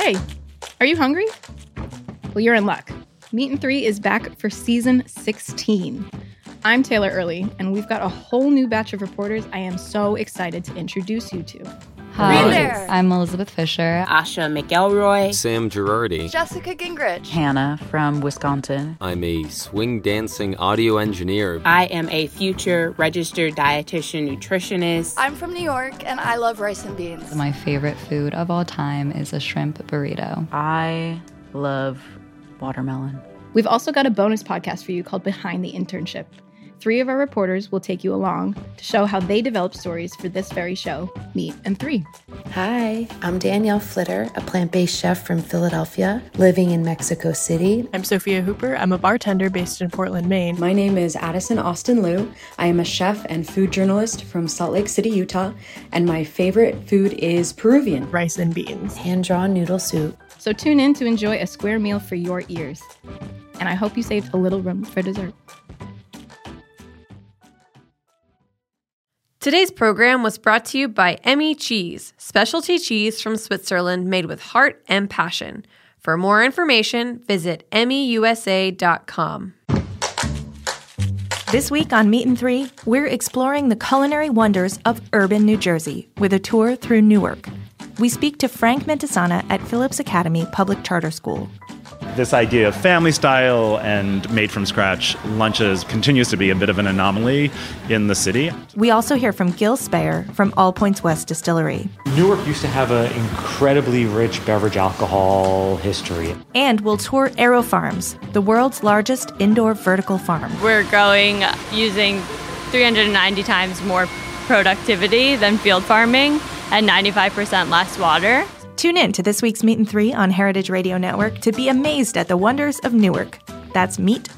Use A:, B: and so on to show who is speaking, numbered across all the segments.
A: Hey, are you hungry? Well, you're in luck. Meat and Three is back for season 16. I'm Taylor Early, and we've got a whole new batch of reporters I am so excited to introduce you to.
B: Hi, there. I'm Elizabeth Fisher.
C: Asha McElroy.
D: Sam Girardi.
E: Jessica Gingrich.
F: Hannah from Wisconsin.
D: I'm a swing dancing audio engineer.
C: I am a future registered dietitian nutritionist.
E: I'm from New York, and I love rice and beans.
B: My favorite food of all time is a shrimp burrito.
F: I love watermelon.
A: We've also got a bonus podcast for you called Behind the Internship. 3 of our reporters will take you along to show how they developed stories for this very show, Meat and Three.
G: Hi, I'm Danielle Flitter, a plant-based chef from Philadelphia, living in Mexico City.
H: I'm Sophia Hooper. I'm a bartender based in Portland, Maine.
I: My name is Addison Austin Liu. I am a chef and food journalist from Salt Lake City, Utah, and my favorite food is Peruvian.
H: Rice and beans.
G: Hand-drawn noodle soup.
A: So tune in to enjoy a square meal for your ears. And I hope you saved a little room for dessert.
J: Today's program was brought to you by Emmy Cheese, specialty cheese from Switzerland made with heart and passion. For more information, visit emmyusa.com.
K: This week on Meat and Three, we're exploring the culinary wonders of urban New Jersey with a tour through Newark. We speak to Frank Mentisana at Phillips Academy Public Charter School.
L: This idea of family style and made from scratch lunches continues to be a bit of an anomaly in the city.
K: We also hear from Gil Speyer from All Points West Distillery.
M: Newark used to have an incredibly rich beverage alcohol history.
K: And we'll tour Aero Farms, the world's largest indoor vertical farm.
N: We're growing using 390 times more productivity than field farming and 95% less water.
K: Tune in to this week's Meat and Three on Heritage Radio Network to be amazed at the wonders of Newark. That's Meat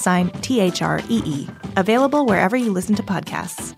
K: +THREE. Available wherever you listen to podcasts.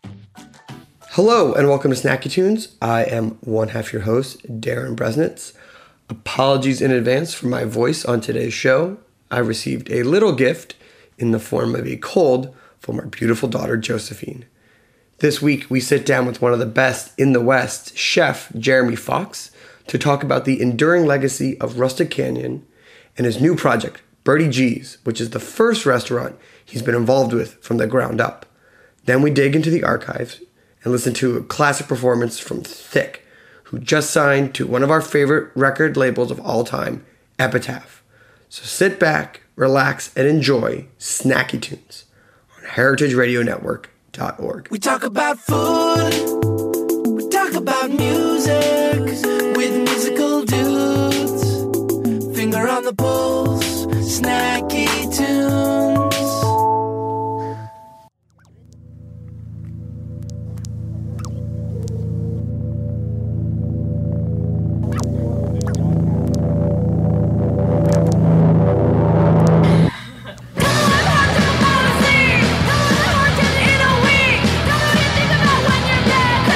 O: Hello and welcome to Snacky Tunes. I am one half your host, Darren Bresnitz. Apologies in advance for my voice on today's show. I received a little gift in the form of a cold from our beautiful daughter, Josephine. This week, we sit down with one of the best in the West, Chef Jeremy Fox, to talk about the enduring legacy of Rustic Canyon and his new project, Birdie G's, which is the first restaurant he's been involved with from the ground up. Then we dig into the archives and listen to a classic performance from Thick, who just signed to one of our favorite record labels of all time, Epitaph. So sit back, relax, and enjoy Snacky Tunes on heritageradionetwork.org.
P: We talk about food, we talk about music, with musical dudes, finger on the pulse, Snacky Tunes.
Q: Come on,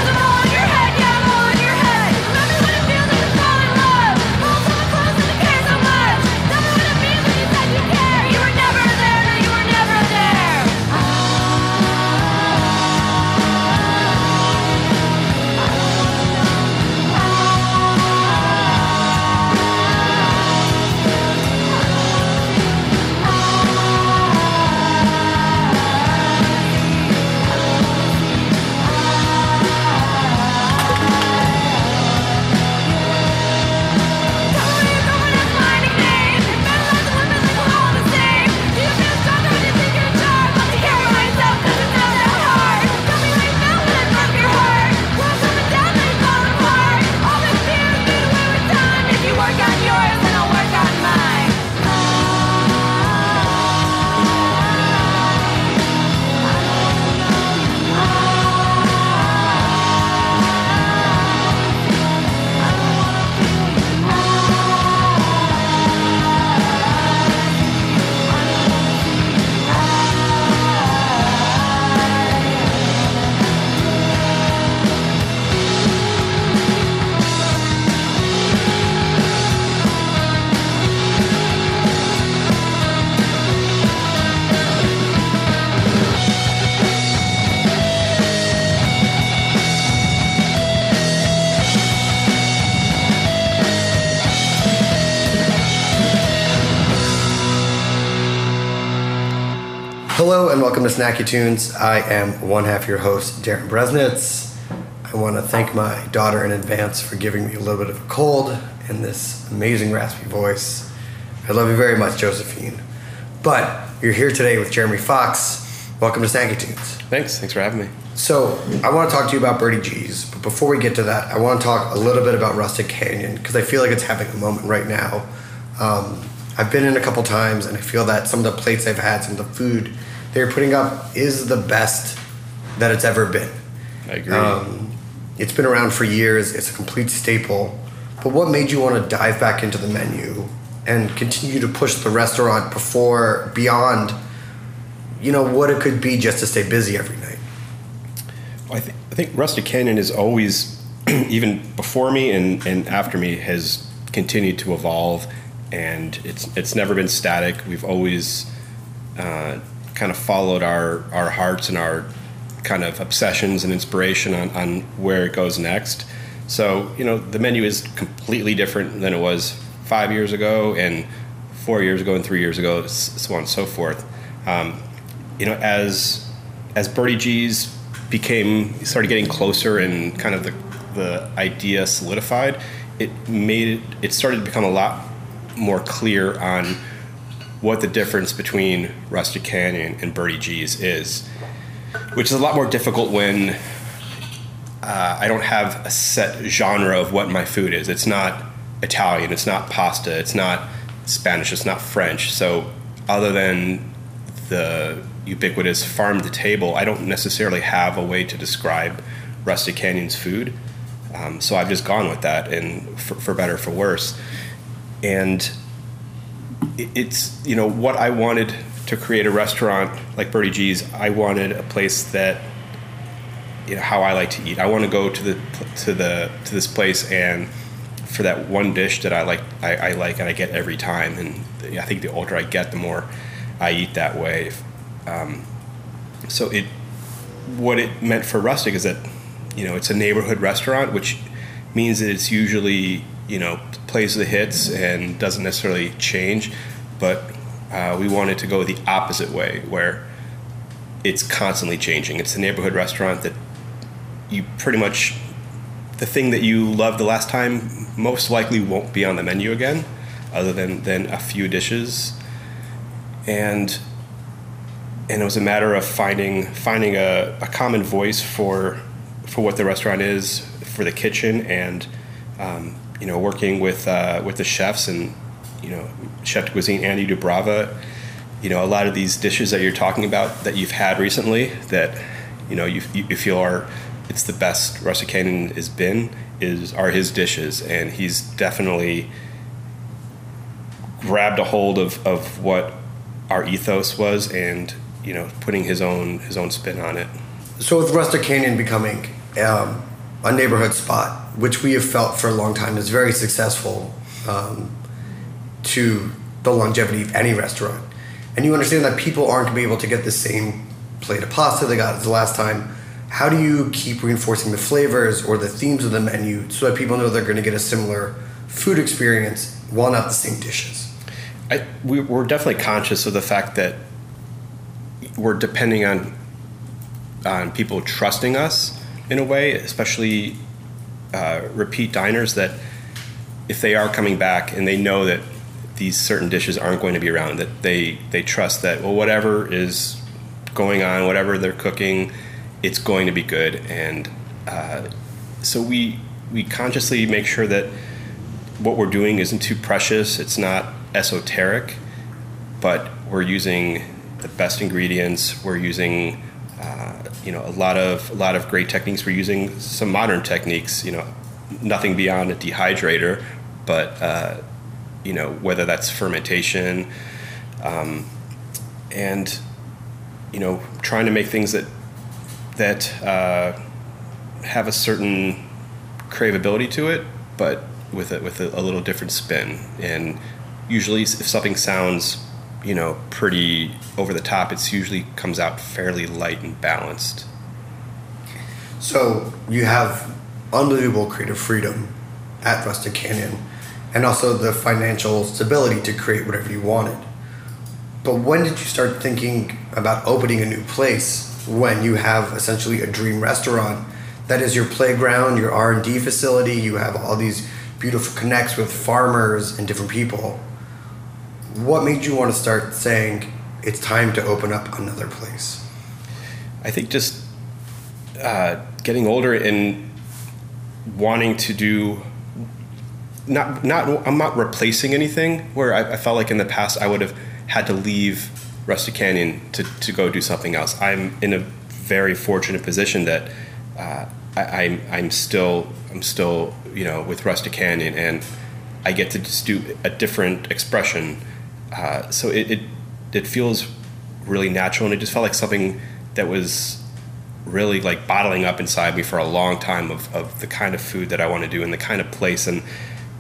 O: Hello and welcome to Snacky Tunes. I am one half your host, Darren Bresnitz. I want to thank my daughter in advance for giving me a little bit of a cold and this amazing raspy voice. I love you very much, Josephine. But you're here today with Jeremy Fox. Welcome to Snacky Tunes.
Q: Thanks for having me.
O: So I want to talk to you about Birdie G's, but before we get to that, I want to talk a little bit about Rustic Canyon because I feel like it's having a moment right now. I've been in a couple times and I feel that some of the plates I've had, some of the food they're putting up is the best that it's ever been.
Q: I agree.
O: It's been around for years. It's a complete staple. But what made you want to dive back into the menu and continue to push the restaurant beyond, what it could be just to stay busy every night?
Q: Well, I think Rustic Canyon is always, even before me and after me, has continued to evolve, and it's never been static. We've always kind of followed our hearts and our kind of obsessions and inspiration on where it goes next. So, the menu is completely different than it was 5 years ago and 4 years ago and 3 years ago, so on and so forth. As Birdie G's started getting closer and kind of the idea solidified, it started to become a lot more clear on what the difference between Rustic Canyon and Birdie G's is, which is a lot more difficult when I don't have a set genre of what my food is. It's not Italian, it's not pasta, it's not Spanish, it's not French. So other than the ubiquitous farm to table, I don't necessarily have a way to describe Rustic Canyon's food. So I've just gone with that, and for better or for worse. And it's, what I wanted to create a restaurant like Birdie G's. I wanted a place that, how I like to eat. I want to go to this place, and for that one dish that I like and I get every time. And I think the older I get, the more I eat that way. So what it meant for Rustic is that, it's a neighborhood restaurant, which means that it's usually, plays the hits and doesn't necessarily change. But we wanted to go the opposite way, where it's constantly changing. It's a neighborhood restaurant that you pretty much, the thing that you loved the last time most likely won't be on the menu again, other than a few dishes. And it was a matter of finding a common voice for what the restaurant is, for the kitchen, and working with the chefs and chef de cuisine Andy Dubrava. A lot of these dishes that you're talking about that you've had recently that you feel it's the best Rustic Canyon has been are his dishes, and he's definitely grabbed a hold of what our ethos was, and putting his own spin on it.
O: So with Rustic Canyon becoming a neighborhood spot, which we have felt for a long time is very successful to the longevity of any restaurant, and you understand that people aren't going to be able to get the same plate of pasta they got the last time, how do you keep reinforcing the flavors or the themes of the menu so that people know they're going to get a similar food experience while not the same dishes?
Q: We're definitely conscious of the fact that we're depending on people trusting us in a way, especially repeat diners, that if they are coming back and they know that these certain dishes aren't going to be around, that they trust that, well, whatever is going on, whatever they're cooking, it's going to be good. And so we consciously make sure that what we're doing isn't too precious, it's not esoteric, but we're using the best ingredients. We're using a lot of great techniques. We're using some modern techniques, nothing beyond a dehydrator, but whether that's fermentation, and trying to make things that have a certain craveability to it, but with a little different spin. And usually, if something sounds pretty over the top, it's usually comes out fairly light and balanced.
O: So you have unbelievable creative freedom at Rustic Canyon, and also the financial stability to create whatever you wanted. But when did you start thinking about opening a new place when you have essentially a dream restaurant that is your playground, your R&D facility, you have all these beautiful connects with farmers and different people? What made you want to start saying it's time to open up another place?
Q: I think just getting older and wanting to do I'm not replacing anything where I felt like in the past I would have had to leave Rustic Canyon to go do something else. I'm in a very fortunate position that I'm still with Rustic Canyon, and I get to just do a different expression. So it feels really natural, and it just felt like something that was really like bottling up inside me for a long time of the kind of food that I want to do and the kind of place. And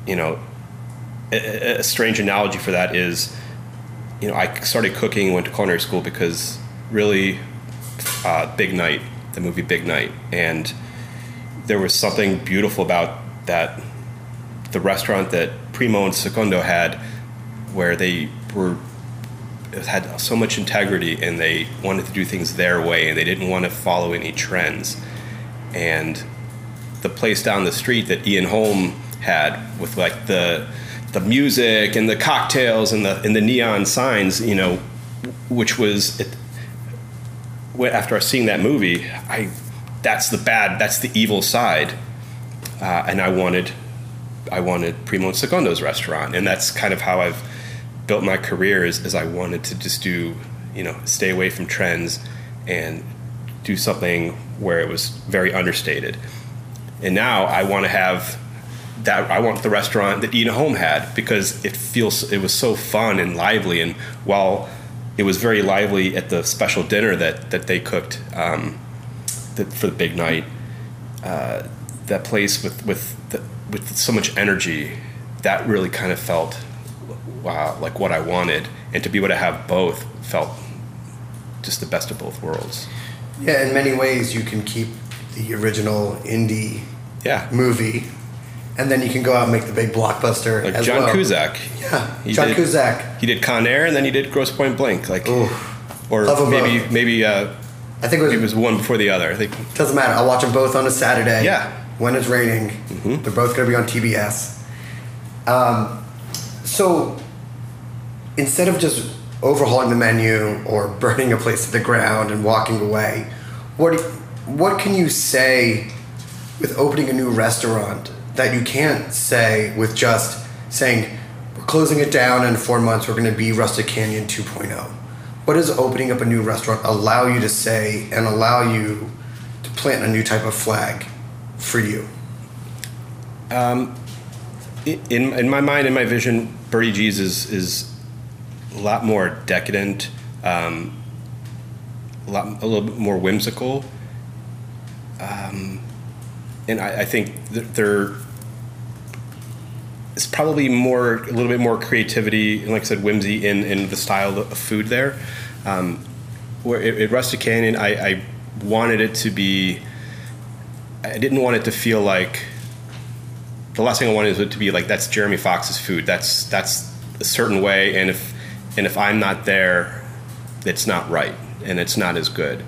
Q: a strange analogy for that is, I started cooking, went to culinary school because really Big Night, the movie Big Night, and there was something beautiful about that, the restaurant that Primo and Secondo had, where they had so much integrity and they wanted to do things their way and they didn't want to follow any trends. And the place down the street that Ian Holm had with like the music and the cocktails and the neon signs, which was after seeing that movie, that's the evil side, and I wanted Primo and Secondo's restaurant, and that's kind of how I've built my career. Is I wanted to just do, stay away from trends and do something where it was very understated. And now I want to have that. I want the restaurant that Ian Holm had, because it was so fun and lively. And while it was very lively at the special dinner that they cooked for the Big Night, that place with so much energy, that really kind of felt like what I wanted. And to be able to have both felt just the best of both worlds.
O: Yeah, in many ways you can keep the original indie movie, and then you can go out and make the big blockbuster
Q: like
O: as
Q: John
O: well.
Q: Cusack.
O: Yeah, John Cusack.
Q: He did Con Air, and then he did Grosse Pointe Blank. Or maybe I think it was one before the other. I think
O: doesn't matter. I'll watch them both on a Saturday.
Q: Yeah,
O: when it's raining. Mm-hmm. They're both going to be on TBS. So instead of just overhauling the menu or burning a place to the ground and walking away, what can you say with opening a new restaurant that you can't say with just saying we're closing it down and in 4 months we're going to be Rustic Canyon 2.0? What does opening up a new restaurant allow you to say and allow you to plant a new type of flag for you?
Q: In my mind, in my vision, Birdie G's is a lot more decadent, a little bit more whimsical, and I think there is probably a little bit more creativity and, like I said, whimsy in the style of food there. Where at Rustic Canyon, I wanted it to be. I didn't want it to feel like. The last thing I wanted was it to be like that's Jeremy Fox's food. That's a certain way, and if I'm not there, it's not right, and it's not as good.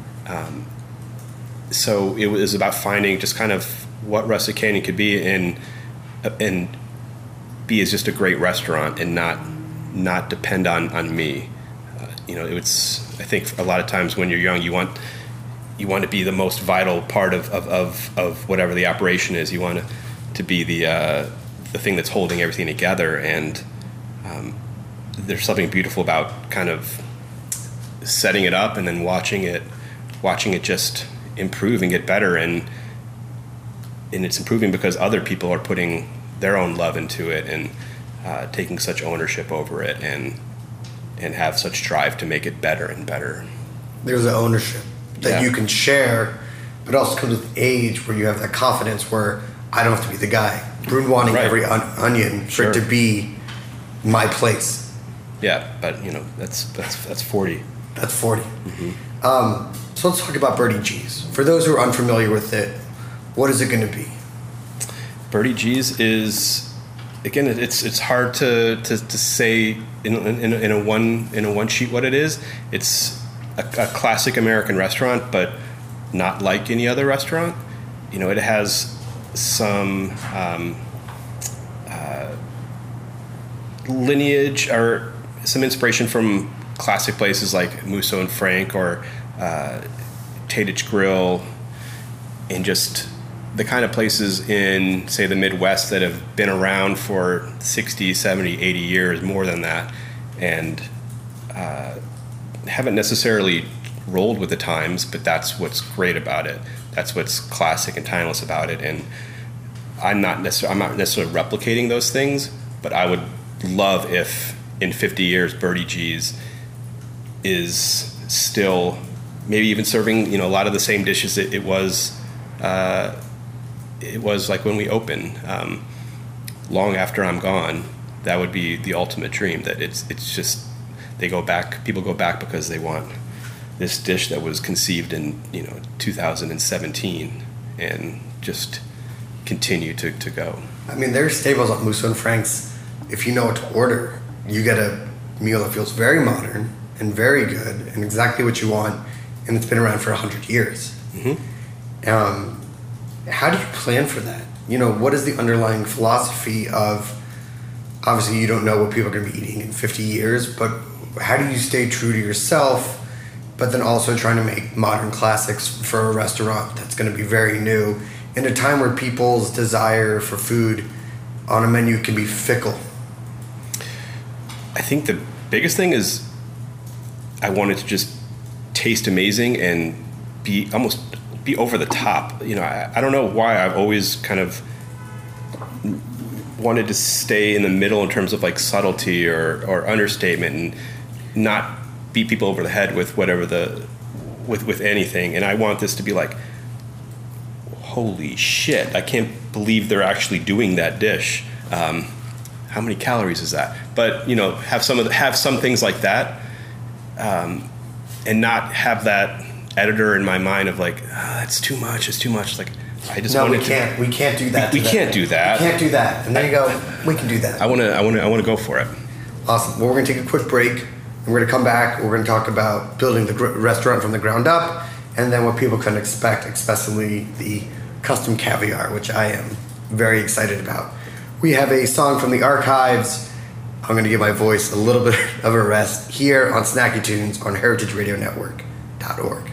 Q: So it was about finding just kind of what Rustic Canyon could be, and be as just a great restaurant, and not depend on me. I think a lot of times when you're young, you want to be the most vital part of whatever the operation is. You want to be the thing that's holding everything together, and there's something beautiful about kind of setting it up and then watching it just improve and get better, and it's improving because other people are putting their own love into it and taking such ownership over it and have such drive to make it better and better. There's
O: an ownership that you can share, but also comes with age where you have that confidence where I don't have to be the guy wanting every onion for it to be my place.
Q: Yeah, but that's 40.
O: That's 40. Mm-hmm. So let's talk about Birdie G's. For those who are unfamiliar with it, what is it going to be?
Q: Birdie G's is again, it's hard to say in a one sheet what it is. It's a classic American restaurant, but not like any other restaurant. You know, it has some lineage or some inspiration from classic places like Musso and Frank or Tatich Grill, and just the kind of places in, say, the Midwest that have been around for 60, 70, 80 years, more than that, and haven't necessarily rolled with the times, but that's what's great about it. That's what's classic and timeless about it. And I'm not necessarily replicating those things, but I would love if in 50 years Birdie G's is still maybe even serving, you know, a lot of the same dishes it was like when we opened. Long after I'm gone, that would be the ultimate dream. That it's just people go back because they want this dish that was conceived in 2017 and just continue to go.
O: I mean, there's staples at Musso and Frank's. If you know what to order, you get a meal that feels very modern and very good and exactly what you want, and it's been around for 100 years.
Q: Mm-hmm.
O: How do you plan for that? You know, what is the underlying philosophy of, obviously you don't know what people are going to be eating in 50 years, but how do you stay true to yourself, but then also trying to make modern classics for a restaurant that's going to be very new in a time where people's desire for food on a menu can be fickle?
Q: I think the biggest thing is I wanted to just taste amazing and be over the top. You know, I don't know why I've always kind of wanted to stay in the middle in terms of like subtlety or understatement and not beat people over the head with whatever with anything. And I want this to be like, holy shit, I can't believe they're actually doing that dish. How many calories is that? But, you know, have some things like that, and not have that editor in my mind of like, it's too much. Like, I just
O: we can't do that.
Q: We can't do that.
O: We can't do that. And there you go. We can do that.
Q: I want to go for it.
O: Awesome. Well, we're going to take a quick break. And we're going to come back. We're going to talk about building the restaurant from the ground up, and then what people can expect, especially the custom caviar, which I am very excited about. We have a song from the archives. I'm going to give my voice a little bit of a rest here on Snacky Tunes on heritageradionetwork.org.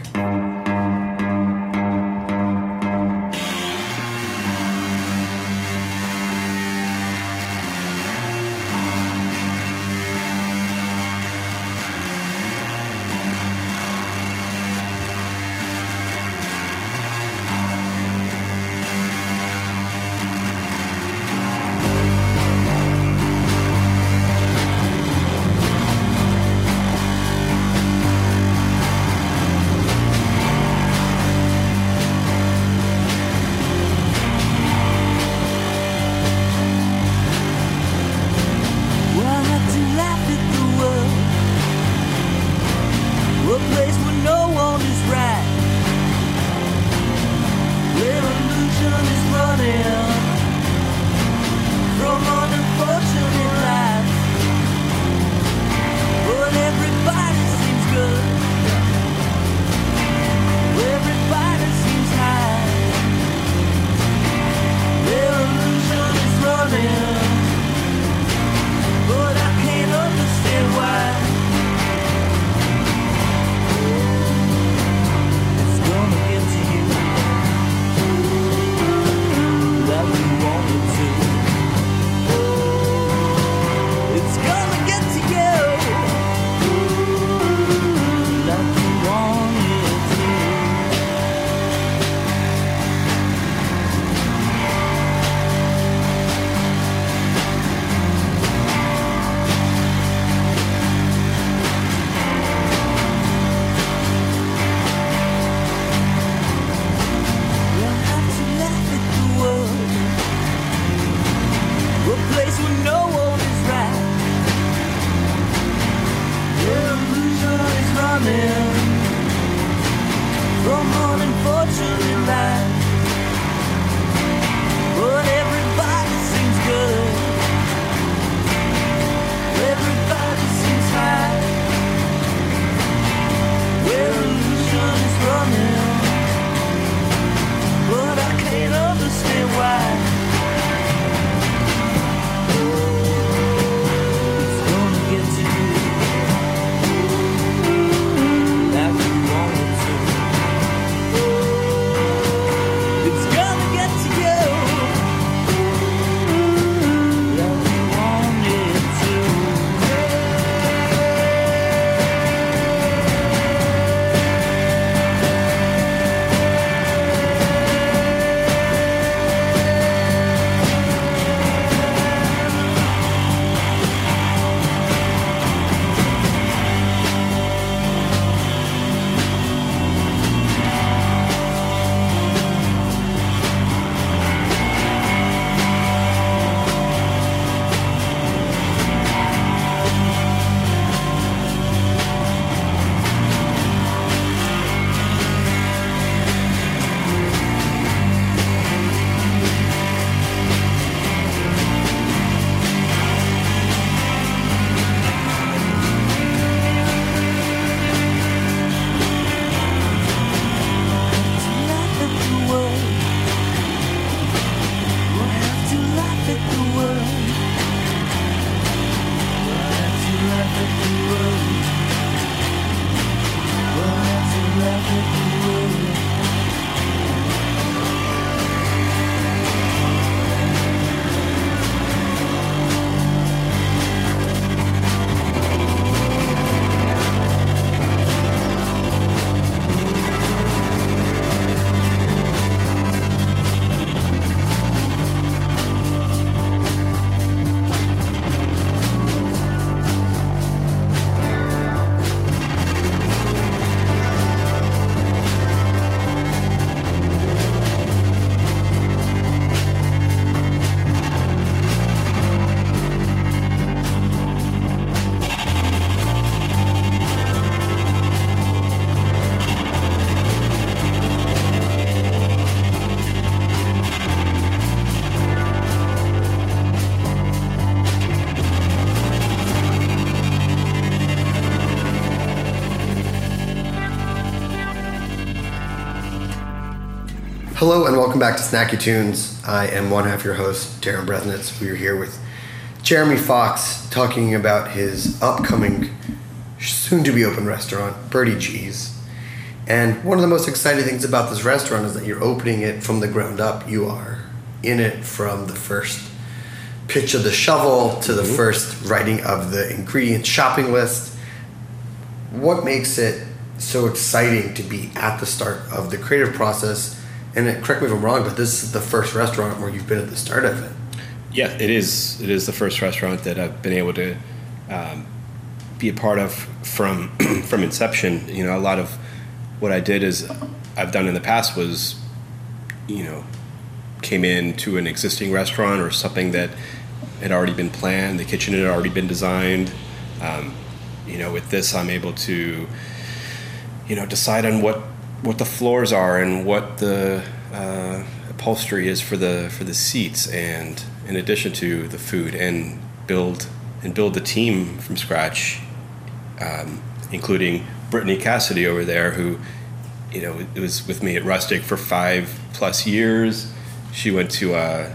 O: Hello and welcome back to Snacky Tunes. I am one half your host, Darren Bresnitz. We are here with Jeremy Fox talking about his upcoming, soon-to-be open restaurant, Birdie G's. And one of the most exciting things about this restaurant is that you're opening it from the ground up. You are in it from the first pitch of the shovel to the first writing of the ingredient shopping list. What makes it so exciting to be at the start of the creative process? And correct me if I'm wrong, but this is the first restaurant where you've been at the start of it.
Q: Yeah, it is. It is the first restaurant that I've been able to be a part of from inception. You know, a lot of what I did I've done in the past was, you know, came into an existing restaurant or something that had already been planned. The kitchen had already been designed. You know, with this, I'm able to, you know, decide on what the floors are and what the upholstery is for the seats, and in addition to the food, and build the team from scratch, including Brittany Cassidy over there, who, you know, it was with me at Rustic for 5+ years. She went to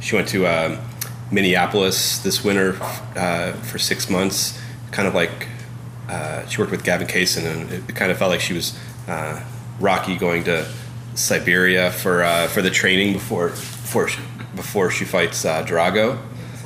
Q: Minneapolis this winter for 6 months. Kind of like she worked with Gavin Kaysen, and it kind of felt like she was Rocky going to Siberia for the training before she fights Drago,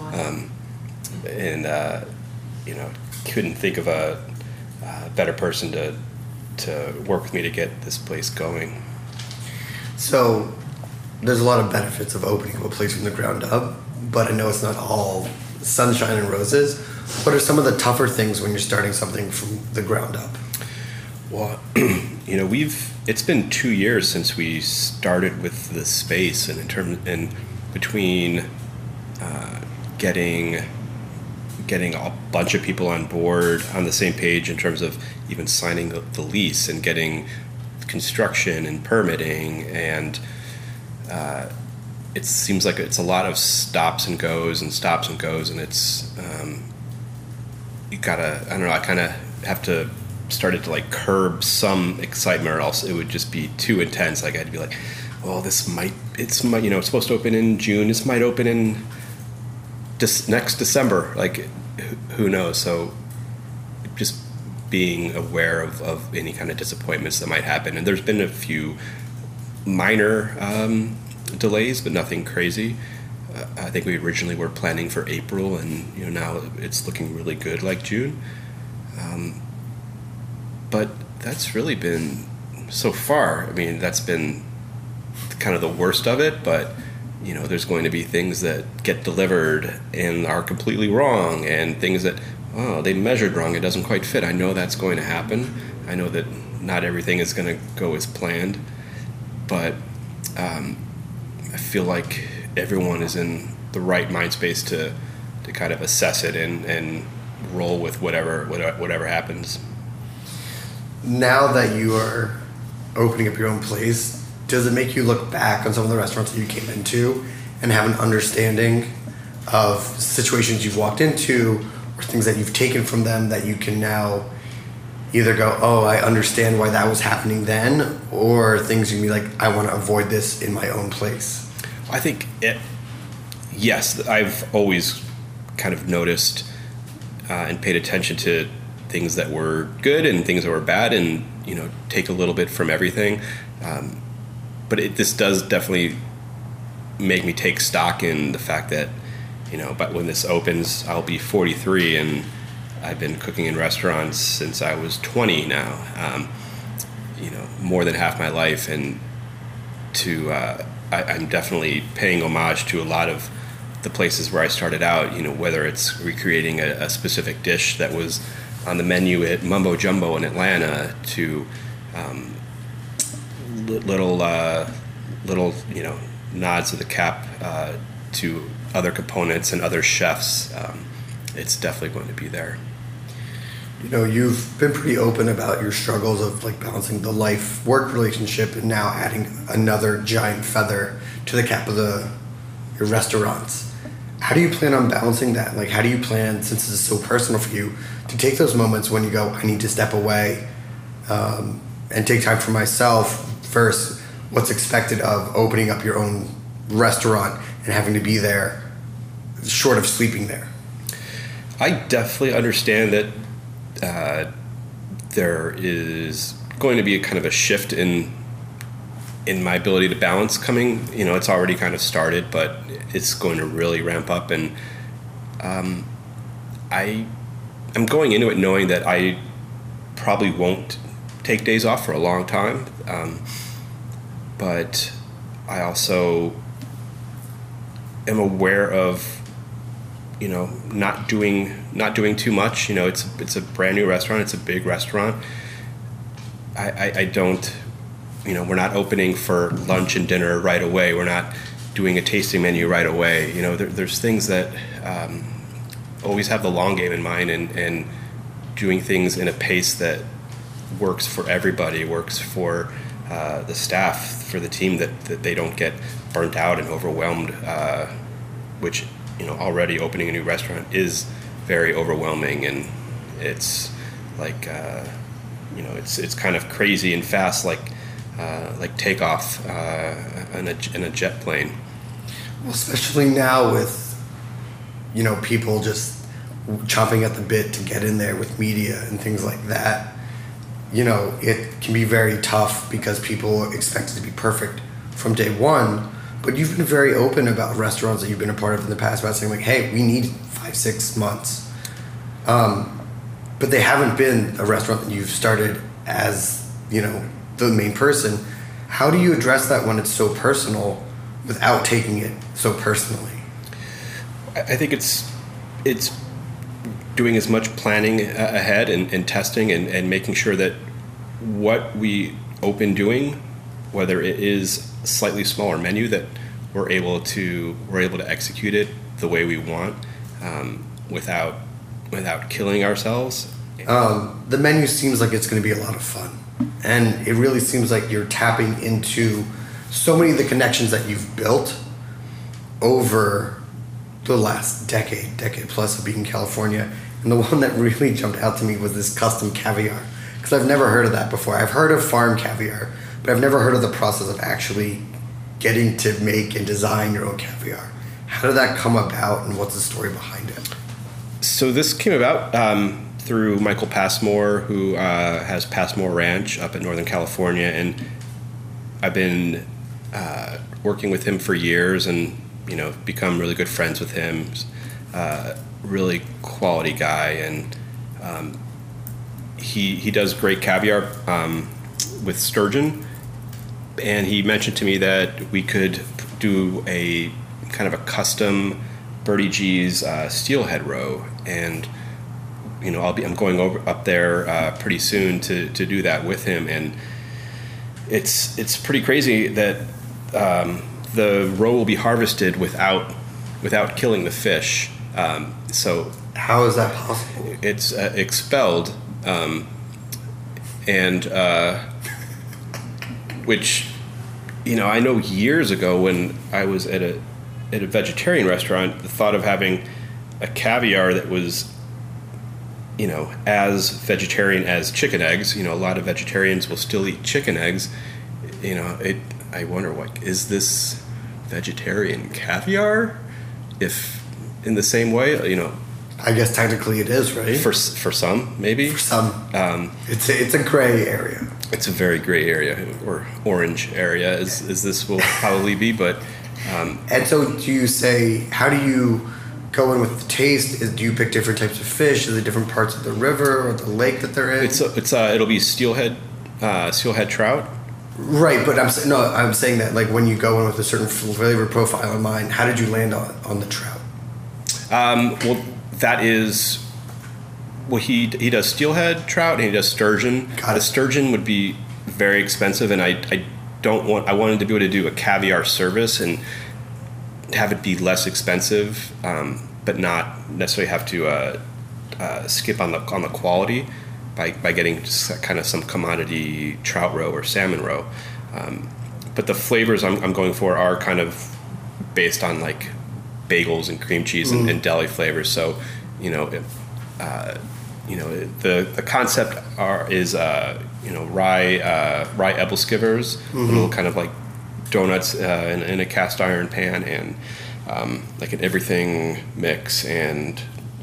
Q: you know, couldn't think of a better person to work with me to get this place going.
O: So there's a lot of benefits of opening a place from the ground up, but I know it's not all sunshine and roses. What are some of the tougher things when you're starting something from the ground up?
Q: Well, you know, it's been 2 years since we started with the space, and between getting a bunch of people on board on the same page in terms of even signing the lease and getting construction and permitting, and it seems like it's a lot of stops and goes, and it's you gotta, I don't know, I kind of have to started to like curb some excitement, or else it would just be too intense. Like I had to be like, well, it's you know, it's supposed to open in June. This might open in next December. Like, who knows? So just being aware of any kind of disappointments that might happen. And there's been a few minor delays, but nothing crazy. I think we originally were planning for April, and you know, now it's looking really good, like June. But that's really been, so far, I mean, that's been kind of the worst of it, but, you know, there's going to be things that get delivered and are completely wrong, and things that, oh, they measured wrong, it doesn't quite fit. I know that's going to happen. I know that not everything is going to go as planned, but I feel like everyone is in the right mind space to kind of assess it and roll with whatever happens.
O: Now that you are opening up your own place, does it make you look back on some of the restaurants that you came into and have an understanding of situations you've walked into or things that you've taken from them that you can now either go, oh, I understand why that was happening then, or things you can be like, I want to avoid this in my own place?
Q: I think yes, I've always kind of noticed and paid attention to things that were good and things that were bad, and you know, take a little bit from everything. But this does definitely make me take stock in the fact that, you know, but when this opens, I'll be 43, and I've been cooking in restaurants since I was 20 now. You know, more than half my life, and I'm definitely paying homage to a lot of the places where I started out. You know, whether it's recreating a specific dish that was on the menu at Mumbo Jumbo in Atlanta, to little you know, nods of the cap to other components and other chefs. It's definitely going to be there.
O: You know, you've been pretty open about your struggles of like balancing the life-work relationship and now adding another giant feather to the cap of your restaurants. How do you plan on balancing that? Like, how do you plan, since this is so personal for you, to take those moments when you go, I need to step away and take time for myself first, what's expected of opening up your own restaurant and having to be there short of sleeping there?
Q: I definitely understand that there is going to be a kind of a shift in my ability to balance coming. It's already kind of started, but it's going to really ramp up. And I'm going into it knowing that I probably won't take days off for a long time. But I also am aware of, not doing too much. It's a brand new restaurant. It's a big restaurant. I don't, we're not opening for lunch and dinner right away. We're not doing a tasting menu right away. There's things that always have the long game in mind, and doing things in a pace that works for everybody, works for the staff, for the team, that they don't get burnt out and overwhelmed, which, already opening a new restaurant is very overwhelming, and it's like, it's kind of crazy and fast, like takeoff in a jet plane.
O: Well, especially now with, people just chomping at the bit to get in there with media and things like that. It can be very tough because people expect it to be perfect from day one. But you've been very open about restaurants that you've been a part of in the past, about saying, like, hey, we need 5-6 months. But they haven't been a restaurant that you've started as, the main person. How do you address that when it's so personal without taking it so personally?
Q: I think it's doing as much planning ahead and testing and making sure that what we open doing, whether it is a slightly smaller menu, that we're able to execute it the way we want, without killing ourselves.
O: The menu seems like it's going to be a lot of fun, and it really seems like you're tapping into so many of the connections that you've built over the last decade plus of being in California. And the one that really jumped out to me was this custom caviar, because I've never heard of that before. I've heard of farm caviar, but I've never heard of the process of actually getting to make and design your own caviar. How did that come about, and what's the story behind it?
Q: So this came about through Michael Passmore, who has Passmore Ranch up in Northern California, and I've been working with him for years, and become really good friends with him. Really quality guy, and he does great caviar with sturgeon. And he mentioned to me that we could do a kind of a custom Birdie G's steelhead roe, and I'm going up there pretty soon to do that with him. And it's pretty crazy that the roe will be harvested without killing the fish. So
O: how is that possible?
Q: It's expelled, and which, I know years ago when I was at a vegetarian restaurant, the thought of having a caviar that was, as vegetarian as chicken eggs. A lot of vegetarians will still eat chicken eggs. I wonder, is this vegetarian caviar? If in the same way,
O: I guess technically it is, right?
Q: For some, maybe.
O: For some, it's a gray area.
Q: It's a very gray area, or orange area, as this will probably be. But
O: and so, do you say, how do you go in with the taste? Do you pick different types of fish? Is it different parts of the river or the lake that they're in?
Q: It'll be steelhead trout.
O: Right, but I'm saying that, like, when you go in with a certain flavor profile in mind, how did you land on the trout?
Q: Well, that is, he does steelhead trout and he does sturgeon. The sturgeon would be very expensive, and I wanted to be able to do a caviar service and have it be less expensive, but not necessarily have to skip on the quality by getting just kind of some commodity trout roe or salmon roe. But the flavors I'm going for are kind of based on like bagels and cream cheese and deli flavors. So, the concept is rye Ebbelskivers, little kind of like donuts in a cast iron pan, and like an everything mix, and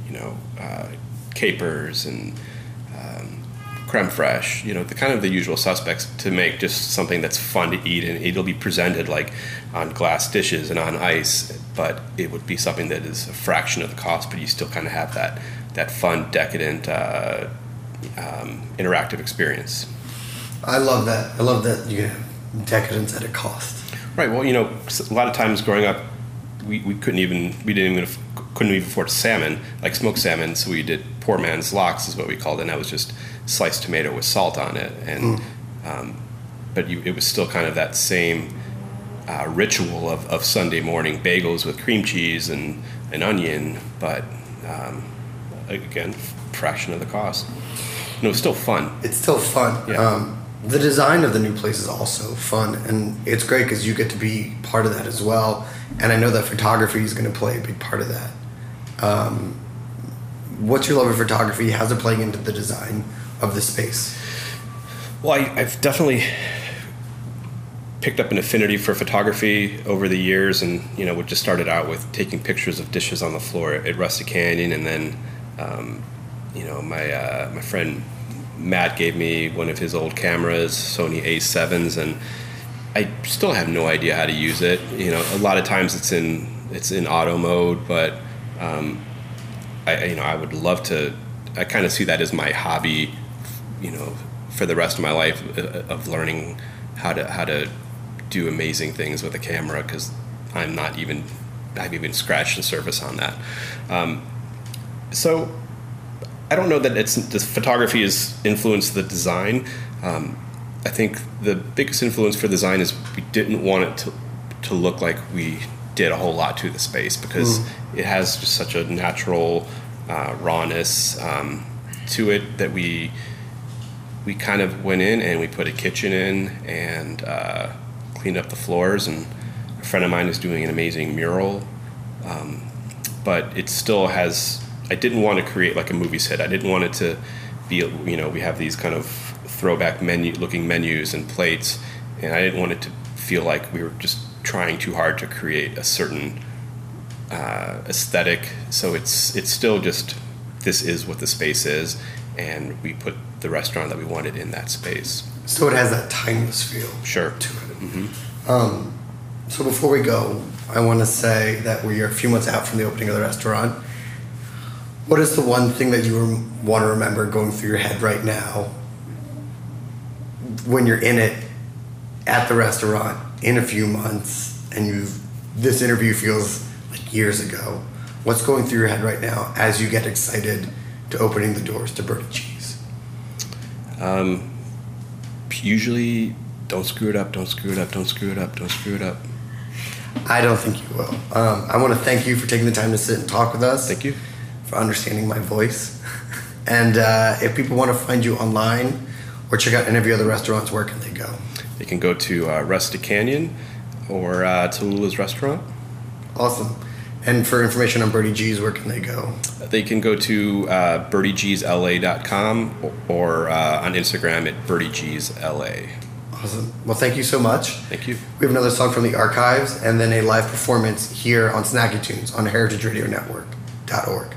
Q: capers and creme fraiche, the kind of the usual suspects to make just something that's fun to eat, and it'll be presented like on glass dishes and on ice, but it would be something that is a fraction of the cost, but you still kind of have that fun, decadent, interactive experience.
O: I love that. I love that you have decadence at a cost.
Q: Right. Well, a lot of times growing up, we couldn't even afford salmon, like smoked salmon, so we did poor man's lox is what we called it, and that was just sliced tomato with salt on it, and but it was still kind of that same ritual of Sunday morning bagels with cream cheese and an onion, but again, fraction of the cost. It's still fun.
O: It's still fun. Yeah. The design of the new place is also fun, and it's great because you get to be part of that as well. And I know that photography is going to play a big part of that. What's your love of photography? How's it playing into the design of the space?
Q: Well, I've definitely picked up an affinity for photography over the years, and we just started out with taking pictures of dishes on the floor at Rusty Canyon, and then my friend Matt gave me one of his old cameras, Sony A7s, and I still have no idea how to use it. A lot of times it's in auto mode, but I would love to. I kind of see that as my hobby, for the rest of my life, of learning how to do amazing things with a camera, because I've even scratched the surface on that. So I don't know that the photography has influenced the design. I think the biggest influence for design is we didn't want it to look like we did a whole lot to the space, because it has just such a natural rawness to it that we kind of went in and we put a kitchen in and cleaned up the floors, and a friend of mine is doing an amazing mural, but it still has. I didn't want to create like a movie set. I didn't want it to be, we have these kind of throwback looking menus and plates, and I didn't want it to feel like we were just trying too hard to create a certain aesthetic. So it's still just, this is what the space is, and we put the restaurant that we wanted in that space.
O: So it has that timeless feel.
Q: Sure.
O: To it. Mm-hmm. So before we go, I want to say that we are a few months out from the opening of the restaurant. What is the one thing that you want to remember going through your head right now when you're in it at the restaurant in a few months, and this interview feels like years ago? What's going through your head right now as you get excited to opening the doors to Birdie Cheese?
Q: Usually, don't screw it up, don't screw it up, don't screw it up, don't screw it up.
O: I don't think you will. I want to thank you for taking the time to sit and talk with us.
Q: Thank you.
O: For understanding my voice. And if people want to find you online or check out any of your other restaurants, where can they go?
Q: They can go to Rusty Canyon or Tallulah's restaurant.
O: Awesome. And for information on Birdie G's, where can they go?
Q: They can go to birdiegsla.com or on Instagram at birdiegsla.
O: Awesome. Well, thank you so much.
Q: Thank you.
O: We have another song from the archives and then a live performance here on Snacky Tunes on heritageradionetwork.org.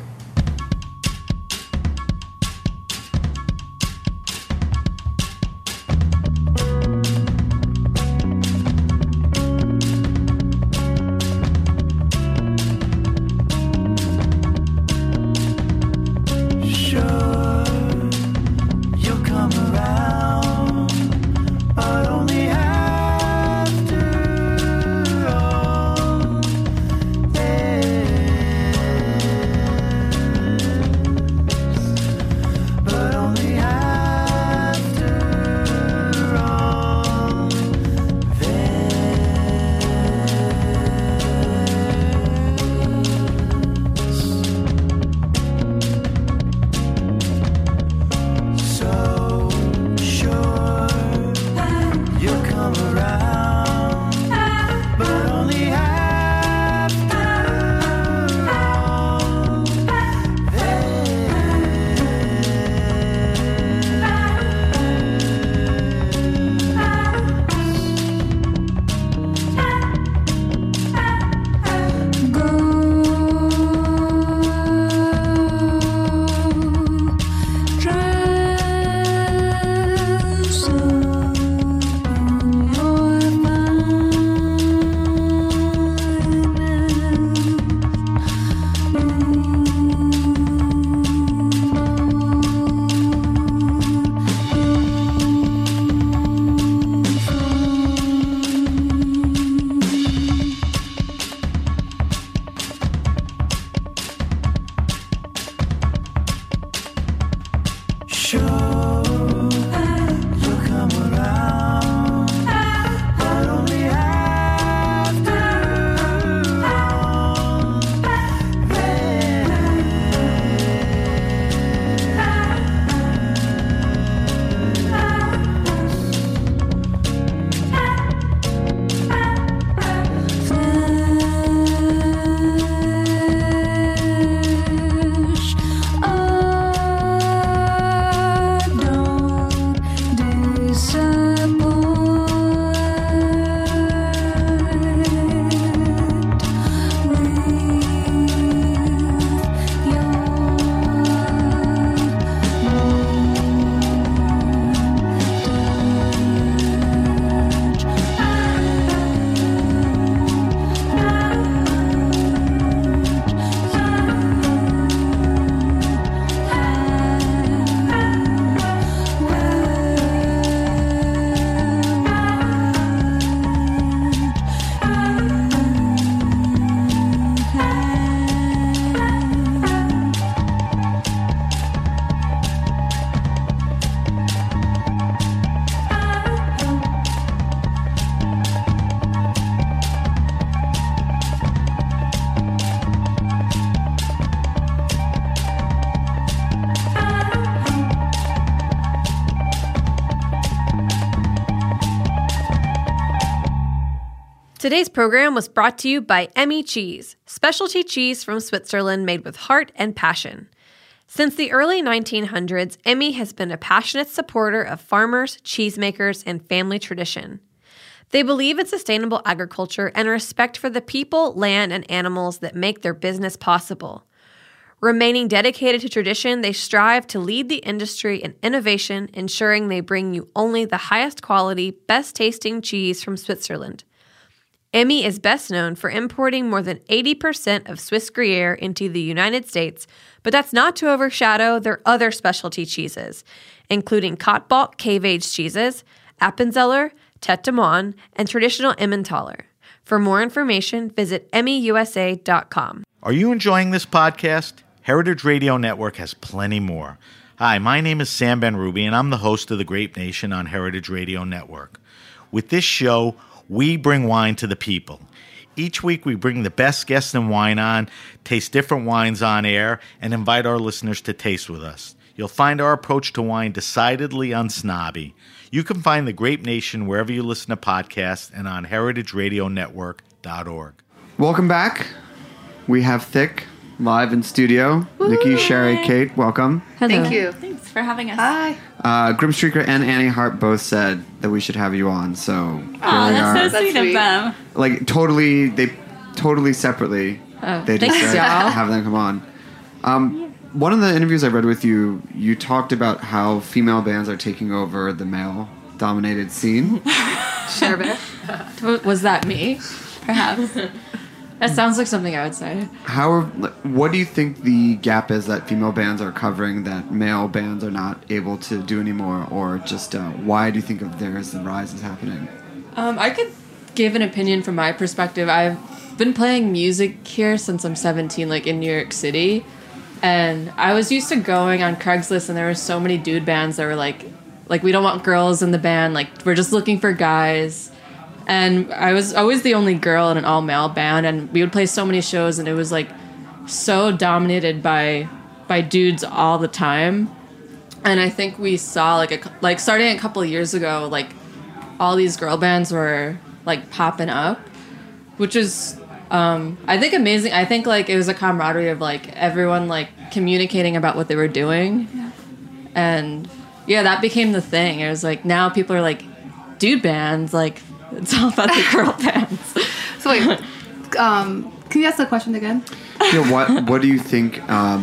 J: Today's program was brought to you by Emmy Cheese, specialty cheese from Switzerland made with heart and passion. Since the early 1900s, Emmy has been a passionate supporter of farmers, cheesemakers, and family tradition. They believe in sustainable agriculture and respect for the people, land, and animals that make their business possible. Remaining dedicated to tradition, they strive to lead the industry in innovation, ensuring they bring you only the highest quality, best-tasting cheese from Switzerland. Emmy is best known for importing more than 80% of Swiss Gruyere into the United States, but that's not to overshadow their other specialty cheeses, including Kottbulk cave-aged cheeses, Appenzeller, Tête de Moine, and traditional Emmentaler. For more information, visit emmyusa.com.
R: Are you enjoying this podcast? Heritage Radio Network has plenty more. Hi, my name is Sam Ben-Ruby, and I'm the host of The Grape Nation on Heritage Radio Network. With this show, we bring wine to the people. Each week, we bring the best guests in wine on, taste different wines on air, and invite our listeners to taste with us. You'll find our approach to wine decidedly unsnobby. You can find The Grape Nation wherever you listen to podcasts and on heritageradionetwork.org.
O: Welcome back. We have Thick live in studio. Woo! Nikki, Sherry, Kate, welcome.
S: Hello. Thank you. Thanks for having us.
G: Hi.
O: Grim Streaker and Annie Hart both said that we should have you on, so
S: that's so sweet of them.
O: Like totally separately. They just said have them come on. One of the interviews I read with you, you talked about how female bands are taking over the male-dominated scene.
S: Sherbet. Was that me? Perhaps. That sounds like something I would say.
O: What do you think the gap is that female bands are covering that male bands are not able to do anymore, or just why do you think of there as the rise is happening?
S: I could give an opinion from my perspective. I've been playing music here since I'm 17, like in New York City, and I was used to going on Craigslist, and there were so many dude bands that were like we don't want girls in the band, like we're just looking for guys. And I was always the only girl in an all-male band, and we would play so many shows, and it was like so dominated by dudes all the time. And I think we saw like starting a couple of years ago, like all these girl bands were like popping up, which is I think amazing. I think like it was a camaraderie of like everyone like communicating about what they were doing, and yeah, that became the thing. It was like now people are like dude bands, like. It's all about the girl bands.
T: So wait, can you ask the question again?
O: Yeah, what do you think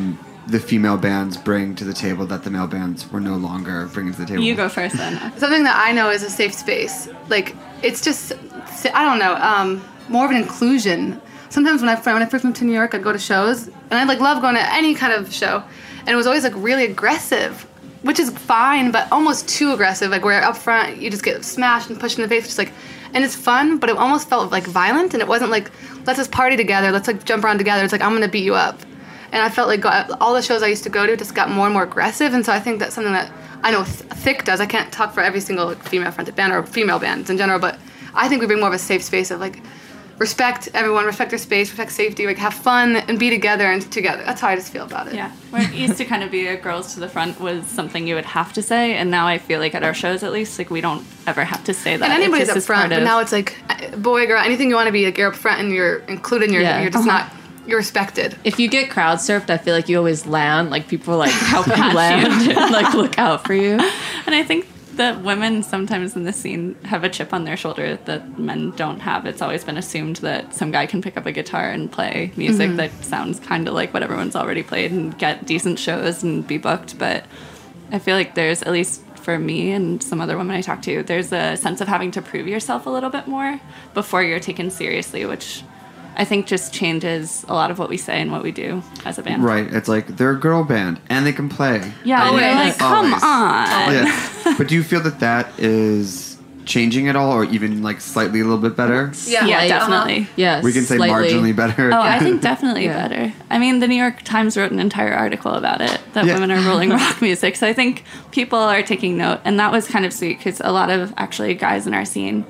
O: the female bands bring to the table that the male bands were no longer bringing to the table?
S: You go first then.
T: Something that I know is a safe space. Like, it's just, I don't know, more of an inclusion. Sometimes when I first moved to New York, I'd go to shows, and I'd like love going to any kind of show, and it was always like really aggressive. Which is fine, but almost too aggressive. Like where up front, you just get smashed and pushed in the face. Just like, and it's fun, but it almost felt like violent. And it wasn't like, let's just party together. Let's like jump around together. It's like, I'm gonna beat you up. And I felt like all the shows I used to go to just got more and more aggressive. And so I think that's something that I know Thick does. I can't talk for every single female fronted band or female bands in general, but I think we bring more of a safe space of like, respect everyone, respect their space, respect safety, like have fun and be together and together. That's how I just feel about it.
S: Yeah. Where it used to kind of be a girls to the front was something you would have to say, and now I feel like at our shows at least, like we don't ever have to say that.
T: And anybody's up front, but now it's like boy, girl, anything you want to be, like you're up front and you're included in you're just not, you're respected.
S: If you get crowd surfed, I feel like you always land, like people like help you land and like look out for you. And I think that women sometimes in the scene have a chip on their shoulder that men don't have. It's always been assumed that some guy can pick up a guitar and play music that sounds kind of like what everyone's already played and get decent shows and be booked. But I feel like there's, at least for me and some other women I talk to, there's a sense of having to prove yourself a little bit more before you're taken seriously, which I think just changes a lot of what we say and what we do as a band.
O: Right. It's like, they're a girl band, and they can play.
S: Yeah, and you're like, come on.
O: Yeah. But do you feel that is changing at all, or even like slightly a little bit better?
S: Yeah, definitely.
O: Yeah, we can say marginally better.
S: Oh, I think definitely better. I mean, the New York Times wrote an entire article about it, that women are ruling rock music. So I think people are taking note, and that was kind of sweet because a lot of actually guys in our scene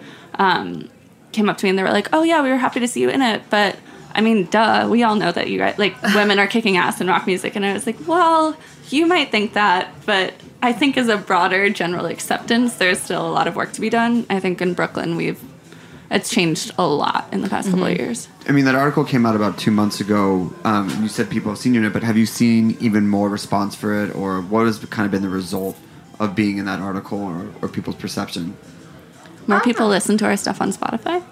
S: came up to me and they were like, oh yeah, we were happy to see you in it, but I mean, duh, we all know that you guys, like, women are kicking ass in rock music. And I was like, well, you might think that, but I think as a broader general acceptance, there's still a lot of work to be done. I think in Brooklyn, we've
U: it's changed a lot in the past couple of years.
V: I mean, that article came out about 2 months ago. You said people have seen it, but have you seen even more response for it, or what has kind of been the result of being in that article, or people's perception?
U: More people listen to our stuff on Spotify.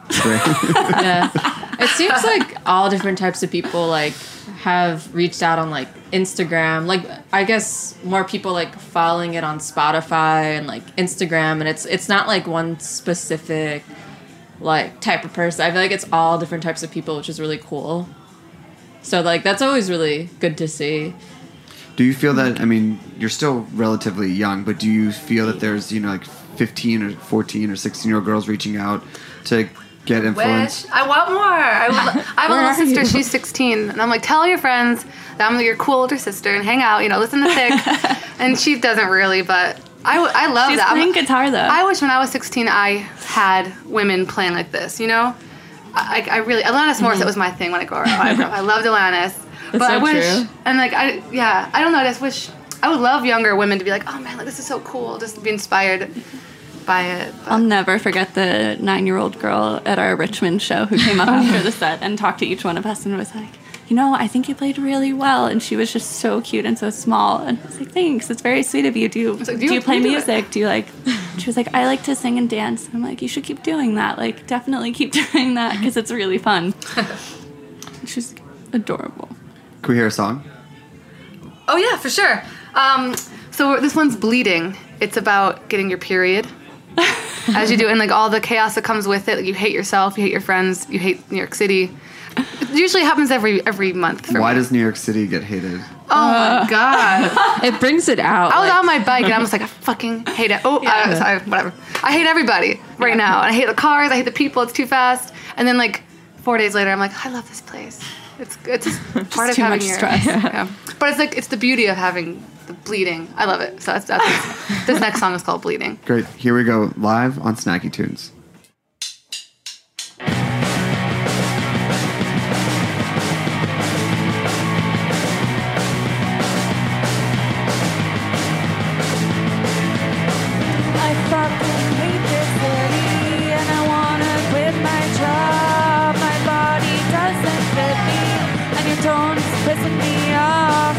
S: Yeah. It seems like all different types of people like have reached out on like Instagram. Like I guess more people like following it on Spotify and like Instagram, and it's not like one specific like type of person. I feel like it's all different types of people, which is really cool. So like that's always really good to see.
V: Do you feel that, I mean, you're still relatively young, but do you feel that there's, you know, like 15 or 14 or 16-year-old girls reaching out to get influence?
T: I want more. I have a little sister. She's 16. And I'm like, tell your friends that I'm your cool older sister and hang out, you know, listen to Thick. And she doesn't really, but I love that.
U: She's playing guitar, though.
T: I wish when I was 16 I had women playing like this, you know? I really, Alanis Morissette was my thing when I grew up. I loved Alanis.
S: That's
T: but
S: so
T: I wish,
S: true.
T: and like, I don't know, I just wish, I would love younger women to be like, oh man, like this is so cool, just be inspired by it. But.
U: I'll never forget the 9-year-old girl at our Richmond show who came up after the set and talked to each one of us and was like, you know, I think you played really well. And she was just so cute and so small. And I was like, thanks, it's very sweet of you. Do you play music? Do you like, she was like, I like to sing and dance. And I'm like, you should keep doing that. Like, definitely keep doing that because it's really fun. She's adorable.
V: Can we hear a song?
T: Oh yeah, for sure. So this one's Bleeding. It's about getting your period. As you do, and like all the chaos that comes with it. Like you hate yourself, you hate your friends, you hate New York City. It usually happens every month.
V: Why does New York City get hated?
T: Oh my god.
S: It brings it out.
T: I was on my bike and I was like, I fucking hate it. Oh, sorry, whatever. I hate everybody right now. And I hate the cars, I hate the people, it's too fast. And then like 4 days later, I'm like, I love this place. It's just part of
U: too
T: having
U: much
T: your
U: stress.
T: Yeah. But it's like it's the beauty of having the bleeding. I love it. So that's this next song is called Bleeding.
V: Great. Here we go, live on Snacky Tunes.
W: I fucking hate this city and I wanna quit my job. My body doesn't fit me and your tone's pissing me off.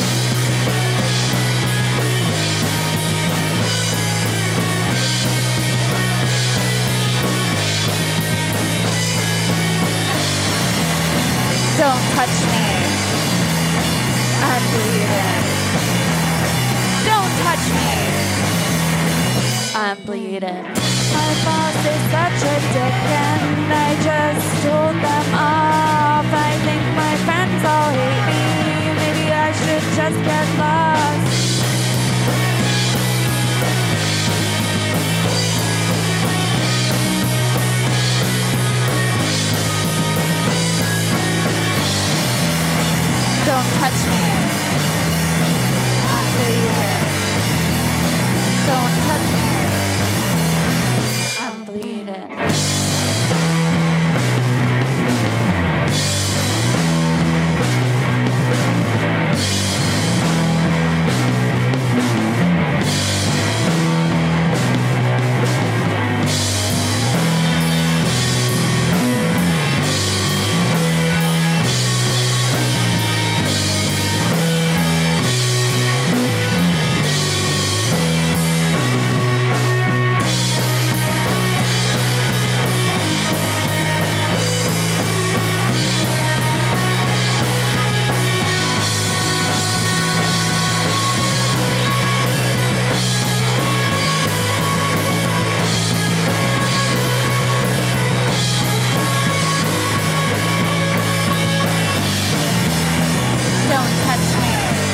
W: Don't touch me. I'm bleeding. Don't touch me. I'm bleeding. My boss is such a dick and I just told them off. I think my friends all hate me. Maybe I should just get lost. Don't touch me. I'm bleeding. Don't touch me. I'm bleeding. Don't touch me.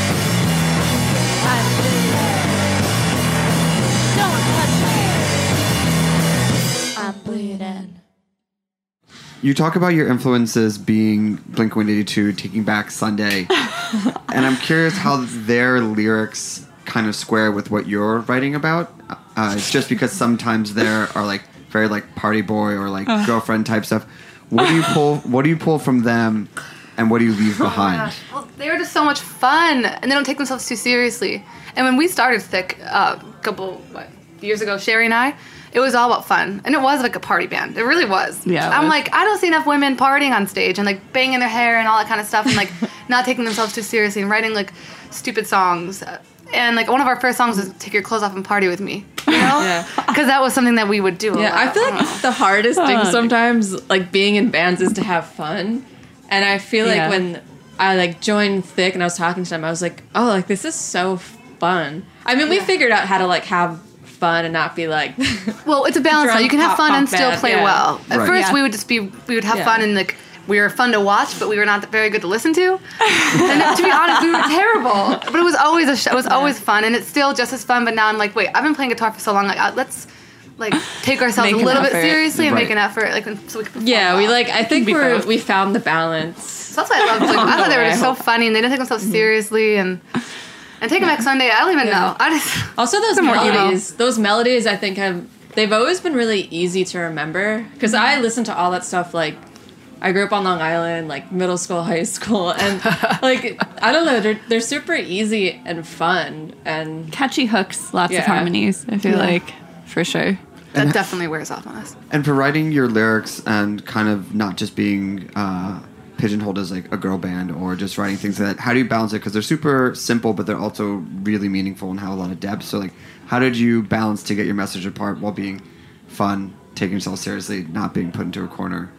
W: I'm bleeding. Don't touch me. I'm bleeding.
V: You talk about your influences being Blink-182, Taking Back Sunday, and I'm curious how their lyrics kind of square with what you're writing about. It's just because sometimes there are like very like party boy or like girlfriend type stuff. What do you pull? What do you pull from them, and what do you leave behind?
T: Well, they were just so much fun, and they don't take themselves too seriously. And when we started Thick a couple years ago, Sherry and I, it was all about fun. And it was like a party band. It really was.
U: Yeah, it
T: I'm
U: was.
T: like, I don't see enough women partying on stage and like banging their hair and all that kind of stuff and like not taking themselves too seriously and writing like stupid songs. And like one of our first songs was "Take Your Clothes Off and Party with Me," you know, because that was something that we would do.
S: Yeah, I feel like the hardest thing sometimes, like being in bands, is to have fun. And I feel like when I like joined Thick and I was talking to them, I was like, oh, like this is so fun. I mean, we figured out how to like have fun and not be like.
T: Well, it's a balance. Now. You can have fun and still play well. At
U: Right.
T: first, we would have fun and like. We were fun to watch, but we were not very good to listen to. And to be honest, we were terrible. But it was always it was always fun, and it's still just as fun. But now I'm like, wait, I've been playing guitar for so long. Like, let's like take ourselves
U: Make
T: a little
U: an
T: bit
U: effort.
T: seriously and
U: Right.
T: make an effort, like so we can perform
S: Yeah, we
T: well.
S: like. I think we found the balance.
T: So that's why I loved. Like, I thought they were just so funny, and they didn't take themselves seriously. And Take It Back Sunday, I don't even know. I just
S: Also, those
T: Some more emo.
S: melodies. Those melodies, I think, they've always been really easy to remember because I listen to all that stuff like. I grew up on Long Island, like middle school, high school, and like I don't know, they're super easy and fun and
U: catchy hooks, lots of harmonies. I feel like for sure.
T: That definitely wears off on us.
V: And for writing your lyrics and kind of not just being pigeonholed as like a girl band or just writing things like that, how do you balance it? Because they're super simple, but they're also really meaningful and have a lot of depth. So like, how did you balance to get your message apart while being fun, taking yourself seriously, not being put into a corner?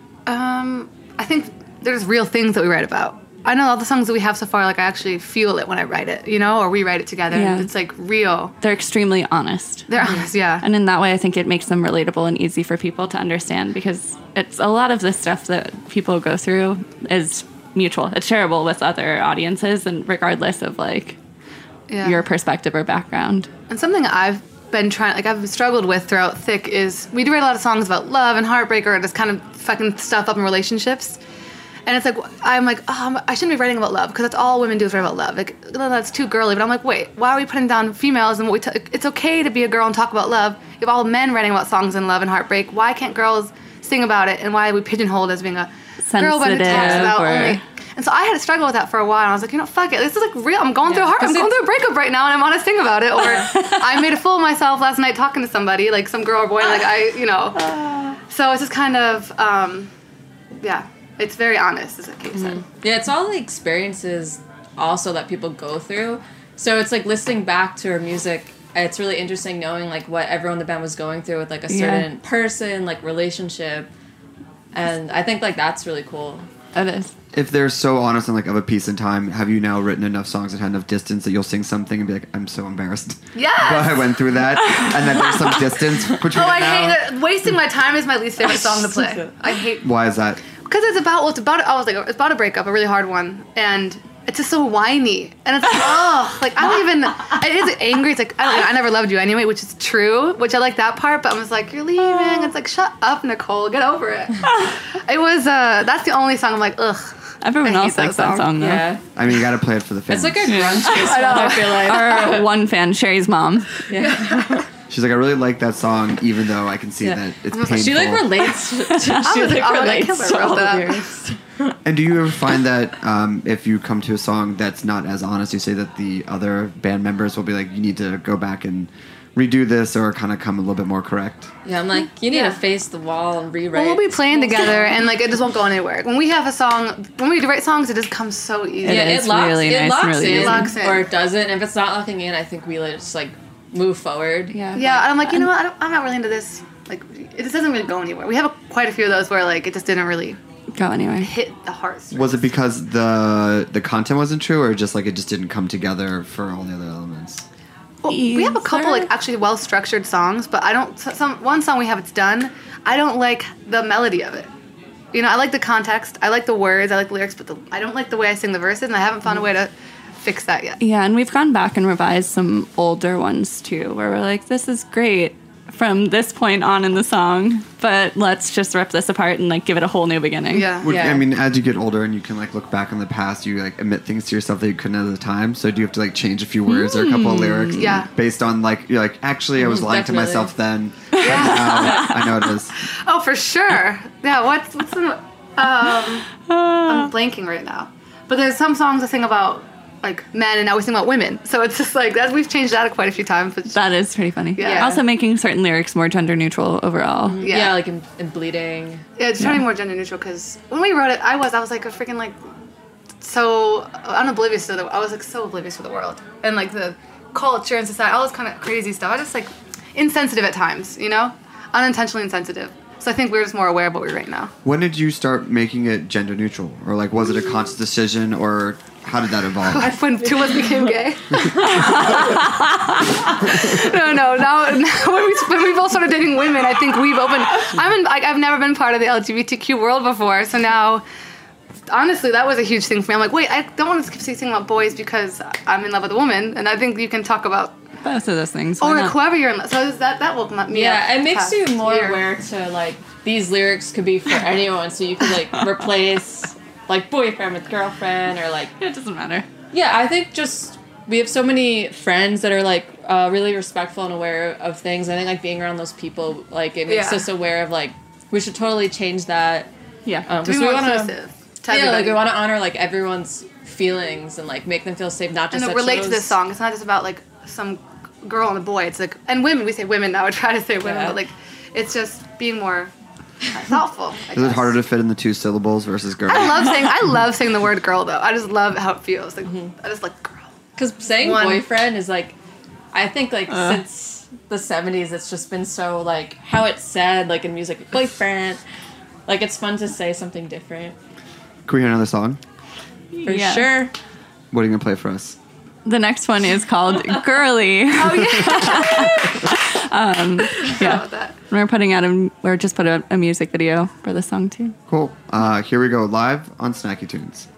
T: I think there's real things that we write about. I know all the songs that we have so far, like I actually feel it when I write it, you know, or we write it together.
U: Yeah.
T: And it's like real.
U: They're extremely honest.
T: They're honest, yeah.
U: And in that way, I think it makes them relatable and easy for people to understand because it's a lot of the stuff that people go through is mutual. It's shareable with other audiences and regardless of like your perspective or background.
T: And something I've been trying, like I've struggled with throughout Thick is we do write a lot of songs about love and heartbreak or just kind of fucking stuff up in relationships. And it's like, I'm like, oh, I shouldn't be writing about love because that's all women do is write about love. Like, that's too girly. But I'm like, wait, why are we putting down females? And it's okay to be a girl and talk about love. You have all men writing about songs and love and heartbreak. Why can't girls sing about it? And why are we pigeonholed as being a girl band who talks about only? And so I had to struggle with that for a while. And I was like, you know, fuck it. This is like real. I'm going through I'm going through a breakup right now, and I want to sing about it. Or I made a fool of myself last night talking to somebody, like some girl or boy, like So it's just kind of, it's very honest, as Kate said.
S: Yeah, it's all the experiences also that people go through. So it's like listening back to her music. It's really interesting knowing like what everyone in the band was going through with like a certain person, like relationship, and I think like that's really cool.
U: It is.
V: If they're so honest and like of a piece in time, have you now written enough songs that had enough distance that you'll sing something and be like, I'm so embarrassed.
T: Yes!
V: But I went through that, and then there's some distance between
T: I
V: now.
T: hate it. Wasting my time is my least favorite song to play. I hate.
V: Why is that?
T: Because it's about it's about a breakup, a really hard one, and it's just so whiny, and it's like, I don't even. It is angry. It's like I never loved you anyway, which is true, which I like that part. But I was like, you're leaving. It's like, shut up, Nicole, get over it. It was that's the only song I'm like, ugh.
U: Everyone else likes that song though.
S: Yeah.
V: I mean, you got to play it for the fans.
S: It's like a grunge song, I feel like.
U: Our one fan, Sherry's mom.
S: Yeah.
V: She's like, I really like that song, even though I can see that it's painful.
S: She like relates to all the lyrics.
V: And do you ever find that if you come to a song that's not as honest, you say that the other band members will be like, you need to go back and redo this or kind of come a little bit more correct?
S: Yeah, I'm like, you need to face the wall and rewrite.
T: Well, we'll be playing together, and like it just won't go anywhere. When we have a song, when we write songs, it just comes so easy.
S: It locks,
U: really
S: it
U: nice
S: locks
U: and really
S: in,
U: easy.
T: Locks in.
S: or it doesn't. If it's not locking in, I think we just like move forward.
T: Yeah, and I'm like, you know what? I'm not really into this. Like, it just doesn't really go anywhere. We have quite a few of those where like it just didn't really
U: go anywhere.
T: Hit the heart.
V: Was it because the content wasn't true, or just like it just didn't come together for all the other elements?
T: Well, we have a couple like actually well structured songs, but I don't. One song we have, it's done. I don't like the melody of it. You know, I like the context. I like the words. I like the lyrics, but I don't like the way I sing the verses, and I haven't found a way to fix that yet.
U: Yeah, and we've gone back and revised some older ones too, where we're like, this is great from this point on in the song, but let's just rip this apart and like give it a whole new beginning.
V: I mean, as you get older and you can like look back on the past, you like admit things to yourself that you couldn't at the time. So do you have to like change a few words or a couple of lyrics?
T: Yeah.
V: Based on like, you're like, actually I was lying to myself then. But now I know it is.
T: Oh, for sure. Yeah. What's some? I'm blanking right now. But there's some songs I sing about like men, and now we sing about women. So it's just like that. We've changed that quite a few times. But
U: that is pretty funny.
T: Yeah.
U: Also making certain lyrics more gender neutral overall.
T: Yeah.
S: like in bleeding.
T: Yeah, it's trying to be more gender neutral because when we wrote it, I was like a freaking like so unoblivious to I was like so oblivious to the world and like the culture and society, all this kind of crazy stuff. I just like insensitive at times, you know, unintentionally insensitive. So I think we're just more aware of what we write now.
V: When did you start making it gender neutral, or like was it a conscious decision, or how did that evolve?
T: When two of us became gay. No. Now when we both started dating women, I think we've opened. I've never been part of the LGBTQ world before, so now, honestly, that was a huge thing for me. I'm like, wait, I don't want to keep singing about boys because I'm in love with a woman, and I think you can talk about
U: both of those things.
T: Or like whoever you're in love. So that woke me up.
S: Yeah, it makes you more aware to like these lyrics could be for anyone, so you could like replace like boyfriend with girlfriend or like
U: it doesn't matter.
S: Yeah, I think just we have so many friends that are like really respectful and aware of things. I think like being around those people, like it makes us aware of like we should totally change that.
U: Yeah,
S: because we want to. Yeah, like we want to honor like everyone's feelings and like make them feel safe, not just
T: and relate to this song. It's not just about like some girl and a boy. It's like, and women. We say women now. I try to say women, but like it's just being more thoughtful.
V: Is it harder to fit in the 2 syllables versus girl?
T: I love saying the word girl though. I just love how it feels. Like I just like girl.
S: Because saying boyfriend is like, I think like since the 70s, it's just been so like how it's said like in music, boyfriend. Like it's fun to say something different.
V: Can we hear another song?
S: For sure.
V: What are you gonna play for us?
U: The next one is called Girly.
T: Oh
U: yeah. We're just put a music video for the song too.
V: Cool. Here we go, live on Snacky Tunes.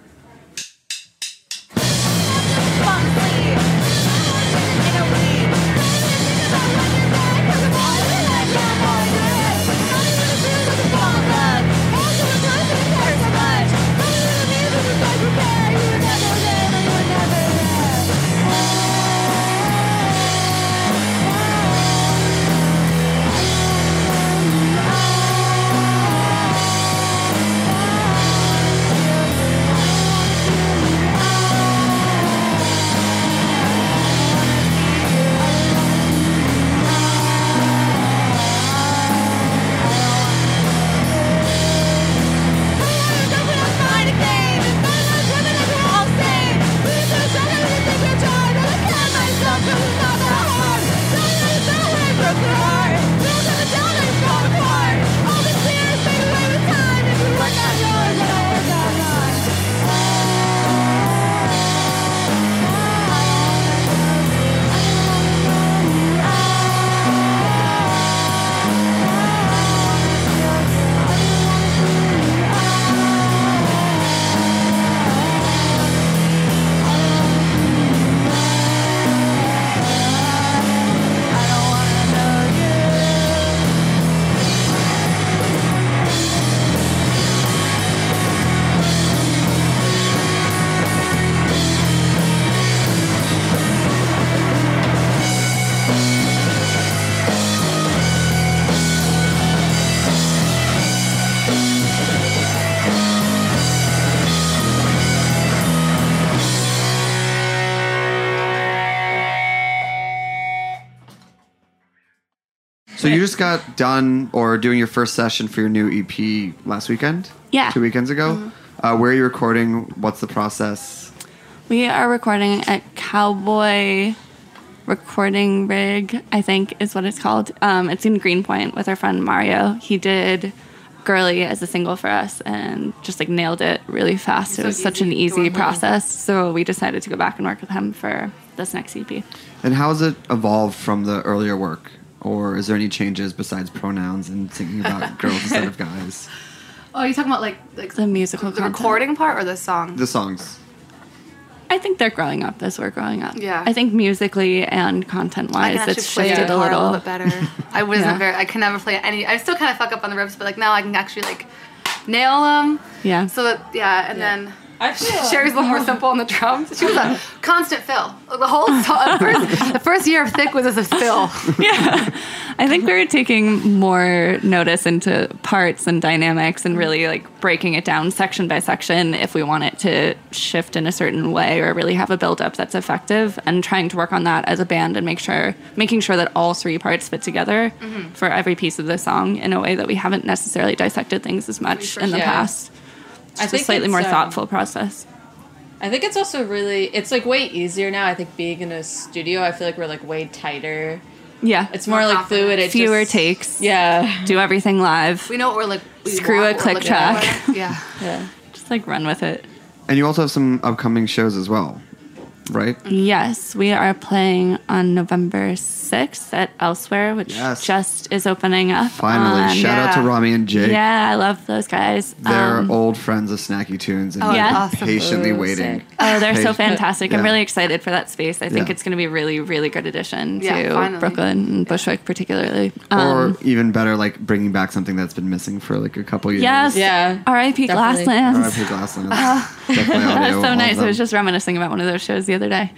V: So you just got done or doing your first session for your new EP last weekend?
U: Yeah.
V: 2 weekends ago? Mm-hmm. Where are you recording? What's the process?
U: We are recording at Cowboy Recording Rig, I think is what it's called. It's in Greenpoint with our friend Mario. He did Girly as a single for us and just like nailed it really fast. It was such an easy process. So we decided to go back and work with him for this next EP.
V: And how has it evolved from the earlier work? Or is there any changes besides pronouns and thinking about girls instead of guys?
T: Oh, you're talking about like
U: the musical
T: the recording part or the song?
V: The songs.
U: I think they're growing up as we're growing up.
T: Yeah.
U: I think musically and content-wise, it's shifted a little
T: bit better. I wasn't I can never play any. I still kind of fuck up on the riffs, but like now I can actually like nail them.
U: Yeah.
T: So that and then Sherry's a little more simple on the drums. She was a constant fill. The whole song, the first year of Thick was as a fill.
U: Yeah. I think we're taking more notice into parts and dynamics and really like breaking it down section by section if we want it to shift in a certain way or really have a build-up that's effective, and trying to work on that as a band and making sure that all three parts fit together for every piece of the song in a way that we haven't necessarily dissected things as much in the past. It's a slightly more thoughtful process.
S: I think it's also it's like way easier now. I think being in a studio, I feel like we're like way tighter.
U: Yeah.
S: It's more like fluid.
U: Fewer takes.
S: Yeah.
U: Do everything live.
T: We know what we're like.
U: Screw a click track.
T: Yeah.
S: Yeah.
U: Just like run with it.
V: And you also have some upcoming shows as well, right?
U: Yes, we are playing on November 6th at Elsewhere, which just is opening up.
V: Finally. Shout out to Rami and Jake.
U: Yeah, I love those guys.
V: They're old friends of Snacky Tunes and patiently waiting.
U: Oh, they're so fantastic. I'm
V: Yeah.
U: really excited for that space. I think
V: Yeah.
U: it's going to be a really, really good addition
T: Yeah,
U: to
T: finally.
U: Brooklyn and Bushwick particularly.
V: Or even better, like bringing back something that's been missing for like a couple years.
U: Yes.
S: Yeah.
U: R.I.P. Glasslands.
V: R.I.P. Glasslands. Definitely
U: That
V: audio,
U: was so
V: all
U: nice.
V: of
U: I was
V: them.
U: just reminiscing about one of those shows the other day.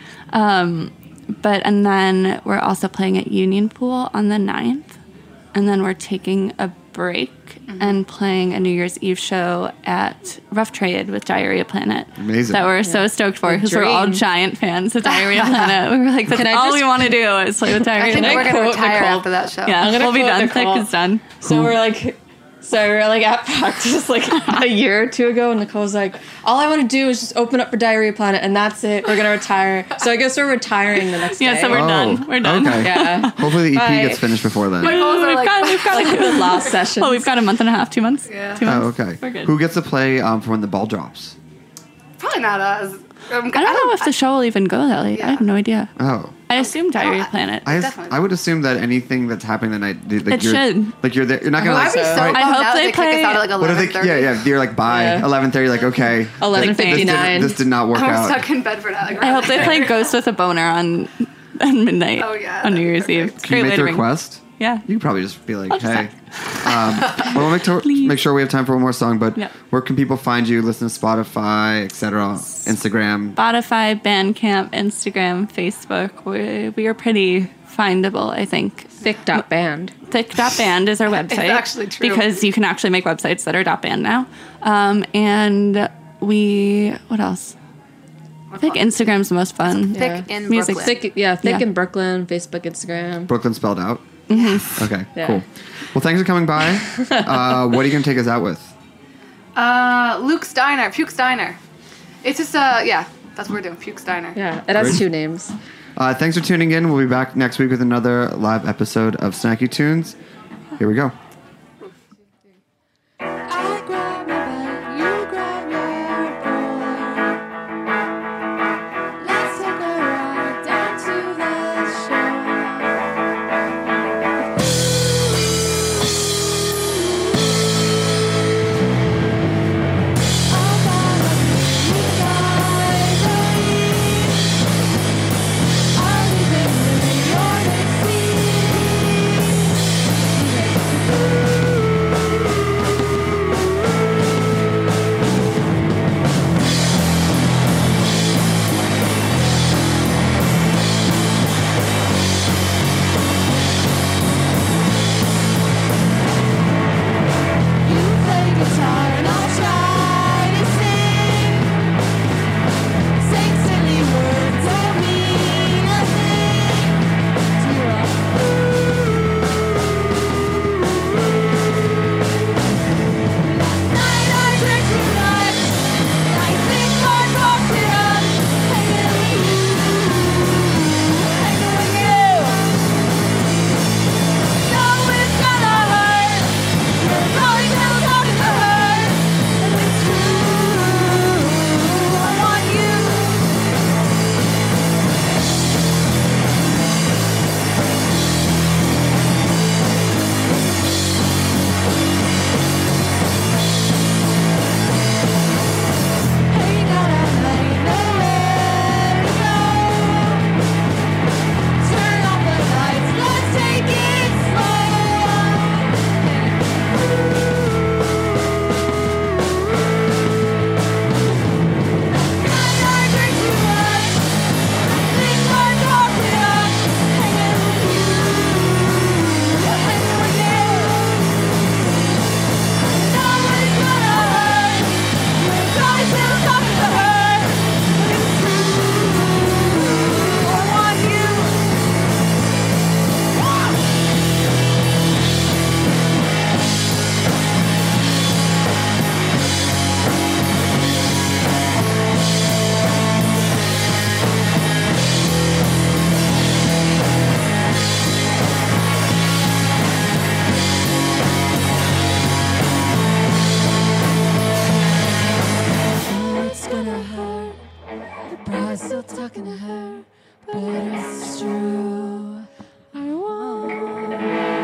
U: And then we're also playing at Union Pool on the 9th. And then we're taking a break and playing a New Year's Eve show at Rough Trade with Diarrhea Planet.
V: Amazing.
U: That we're so stoked for because we're all
S: dream.
U: giant fans of Diarrhea Planet. We were like, that's all we want to do is play with Diarrhea
T: I think
U: Planet.
T: we're going to retire after that show.
U: Yeah,
S: I'm gonna
U: we'll be
S: quote
U: done.
S: Nicole.
U: Thick is done.
S: So we're like at practice like a year or two ago, and Nicole's like, all I want to do is just open up for Diarrhea Planet, and that's it. We're gonna retire. So I guess we're retiring the next day.
U: Yeah, so we're done. We're done.
V: Okay.
S: Yeah.
V: Hopefully the EP
S: Bye.
V: gets finished before then.
U: We've got
S: like the last session.
U: Well, we've got a month and a half, 2 months.
T: Yeah.
U: 2 months.
V: Oh, okay.
U: We're good.
V: Who gets to play for when the ball drops?
T: Probably not us.
U: I don't know if the show will even go that late. I have no idea.
V: Oh.
U: I assume Diarrhea Planet.
V: I would assume that anything that's happening that night, like
U: It should.
V: Like you're there. You're not gonna.
T: I'd be so
V: Right.
T: bummed
U: I hope
T: out
U: they
T: if they kick us out at like
V: What if they?
T: 11:30.
V: Yeah. You're like bye.
S: Yeah.
V: 11:30. You're like okay.
S: 11:59.
V: This did not work
T: I'm
V: out.
T: stuck in Bedford at like
U: I hope they play Ghost with a Boner on midnight
T: Oh, yeah,
U: on New Year's Eve. It's a
V: Can you
U: great
V: make
U: way
V: the
U: to ring.
V: request?
U: Yeah.
V: You could probably just be like,
U: I'll just
V: hey. We'll make sure we have time for one more song. But
U: Yeah.
V: where can people find you? Listen to Spotify, etc. Instagram.
U: Spotify, Bandcamp, Instagram, Facebook. We are pretty findable, I think.
S: Thick.band.
U: Thick.band is our website.
T: It's actually true.
U: Because you can actually make websites that are .band now. And what else? I think Instagram's the most fun.
T: Thick in
U: Music.
T: Brooklyn.
S: Thick in Brooklyn, Facebook, Instagram.
V: Brooklyn spelled out.
U: Mm-hmm.
V: Okay,
S: Yeah.
V: cool. Well, thanks for coming by. What are you going to take us out with?
T: Luke's Diner, Puke's Diner. It's just that's what we're doing, Puke's Diner.
S: Yeah, it has
V: Great.
S: 2 names.
V: Thanks for tuning in. We'll be back next week with another live episode of Snacky Tunes. Here we go.
W: I grab your bag, you grab your boy. Let's take a ride down to the shore. I'm still talking to her, but it's true. I want.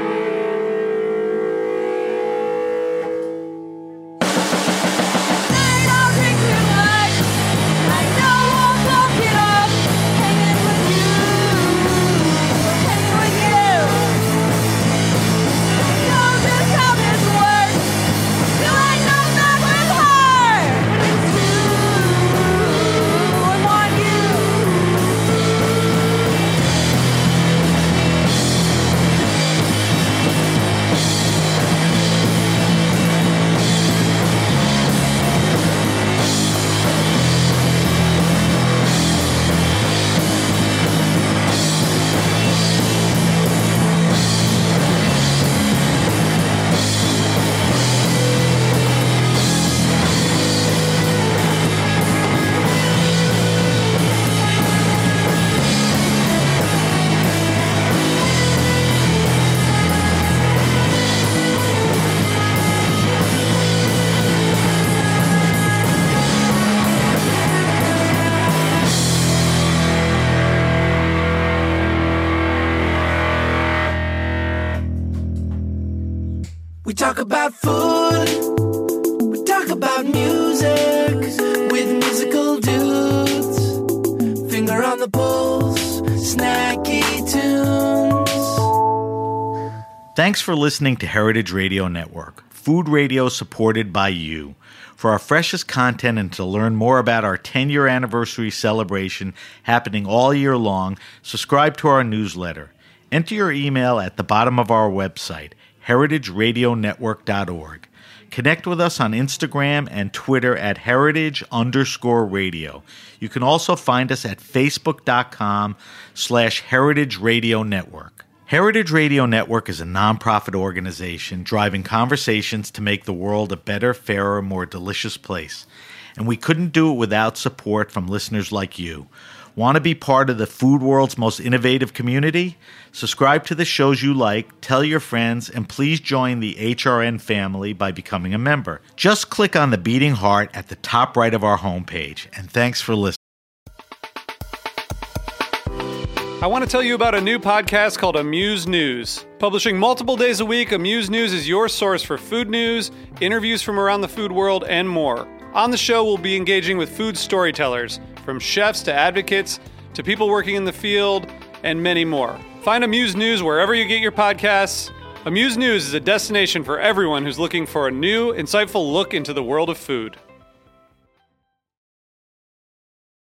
P: We talk about food, we talk about music with musical dudes. Finger on the pulse, snacky tunes.
R: Thanks for listening to Heritage Radio Network, food radio supported by you. For our freshest content and to learn more about our 10-year anniversary celebration happening all year long, subscribe to our newsletter. Enter your email at the bottom of our website, heritageradionetwork.org. Connect with us on Instagram and Twitter at heritage_radio. You can also find us at facebook.com/Heritage Radio Network. Heritage Radio Network is a nonprofit organization driving conversations to make the world a better, fairer, more delicious place. And we couldn't do it without support from listeners like you. Want to be part of the food world's most innovative community? Subscribe to the shows you like, tell your friends, and please join the HRN family by becoming a member. Just click on the beating heart at the top right of our homepage. And thanks for listening.
C: I want to tell you about a new podcast called Amuse News. Publishing multiple days a week, Amuse News is your source for food news, interviews from around the food world, and more. On the show, we'll be engaging with food storytellers, from chefs to advocates to people working in the field, and many more. Find Amuse News wherever you get your podcasts. Amuse News is a destination for everyone who's looking for a new, insightful look into the world of food.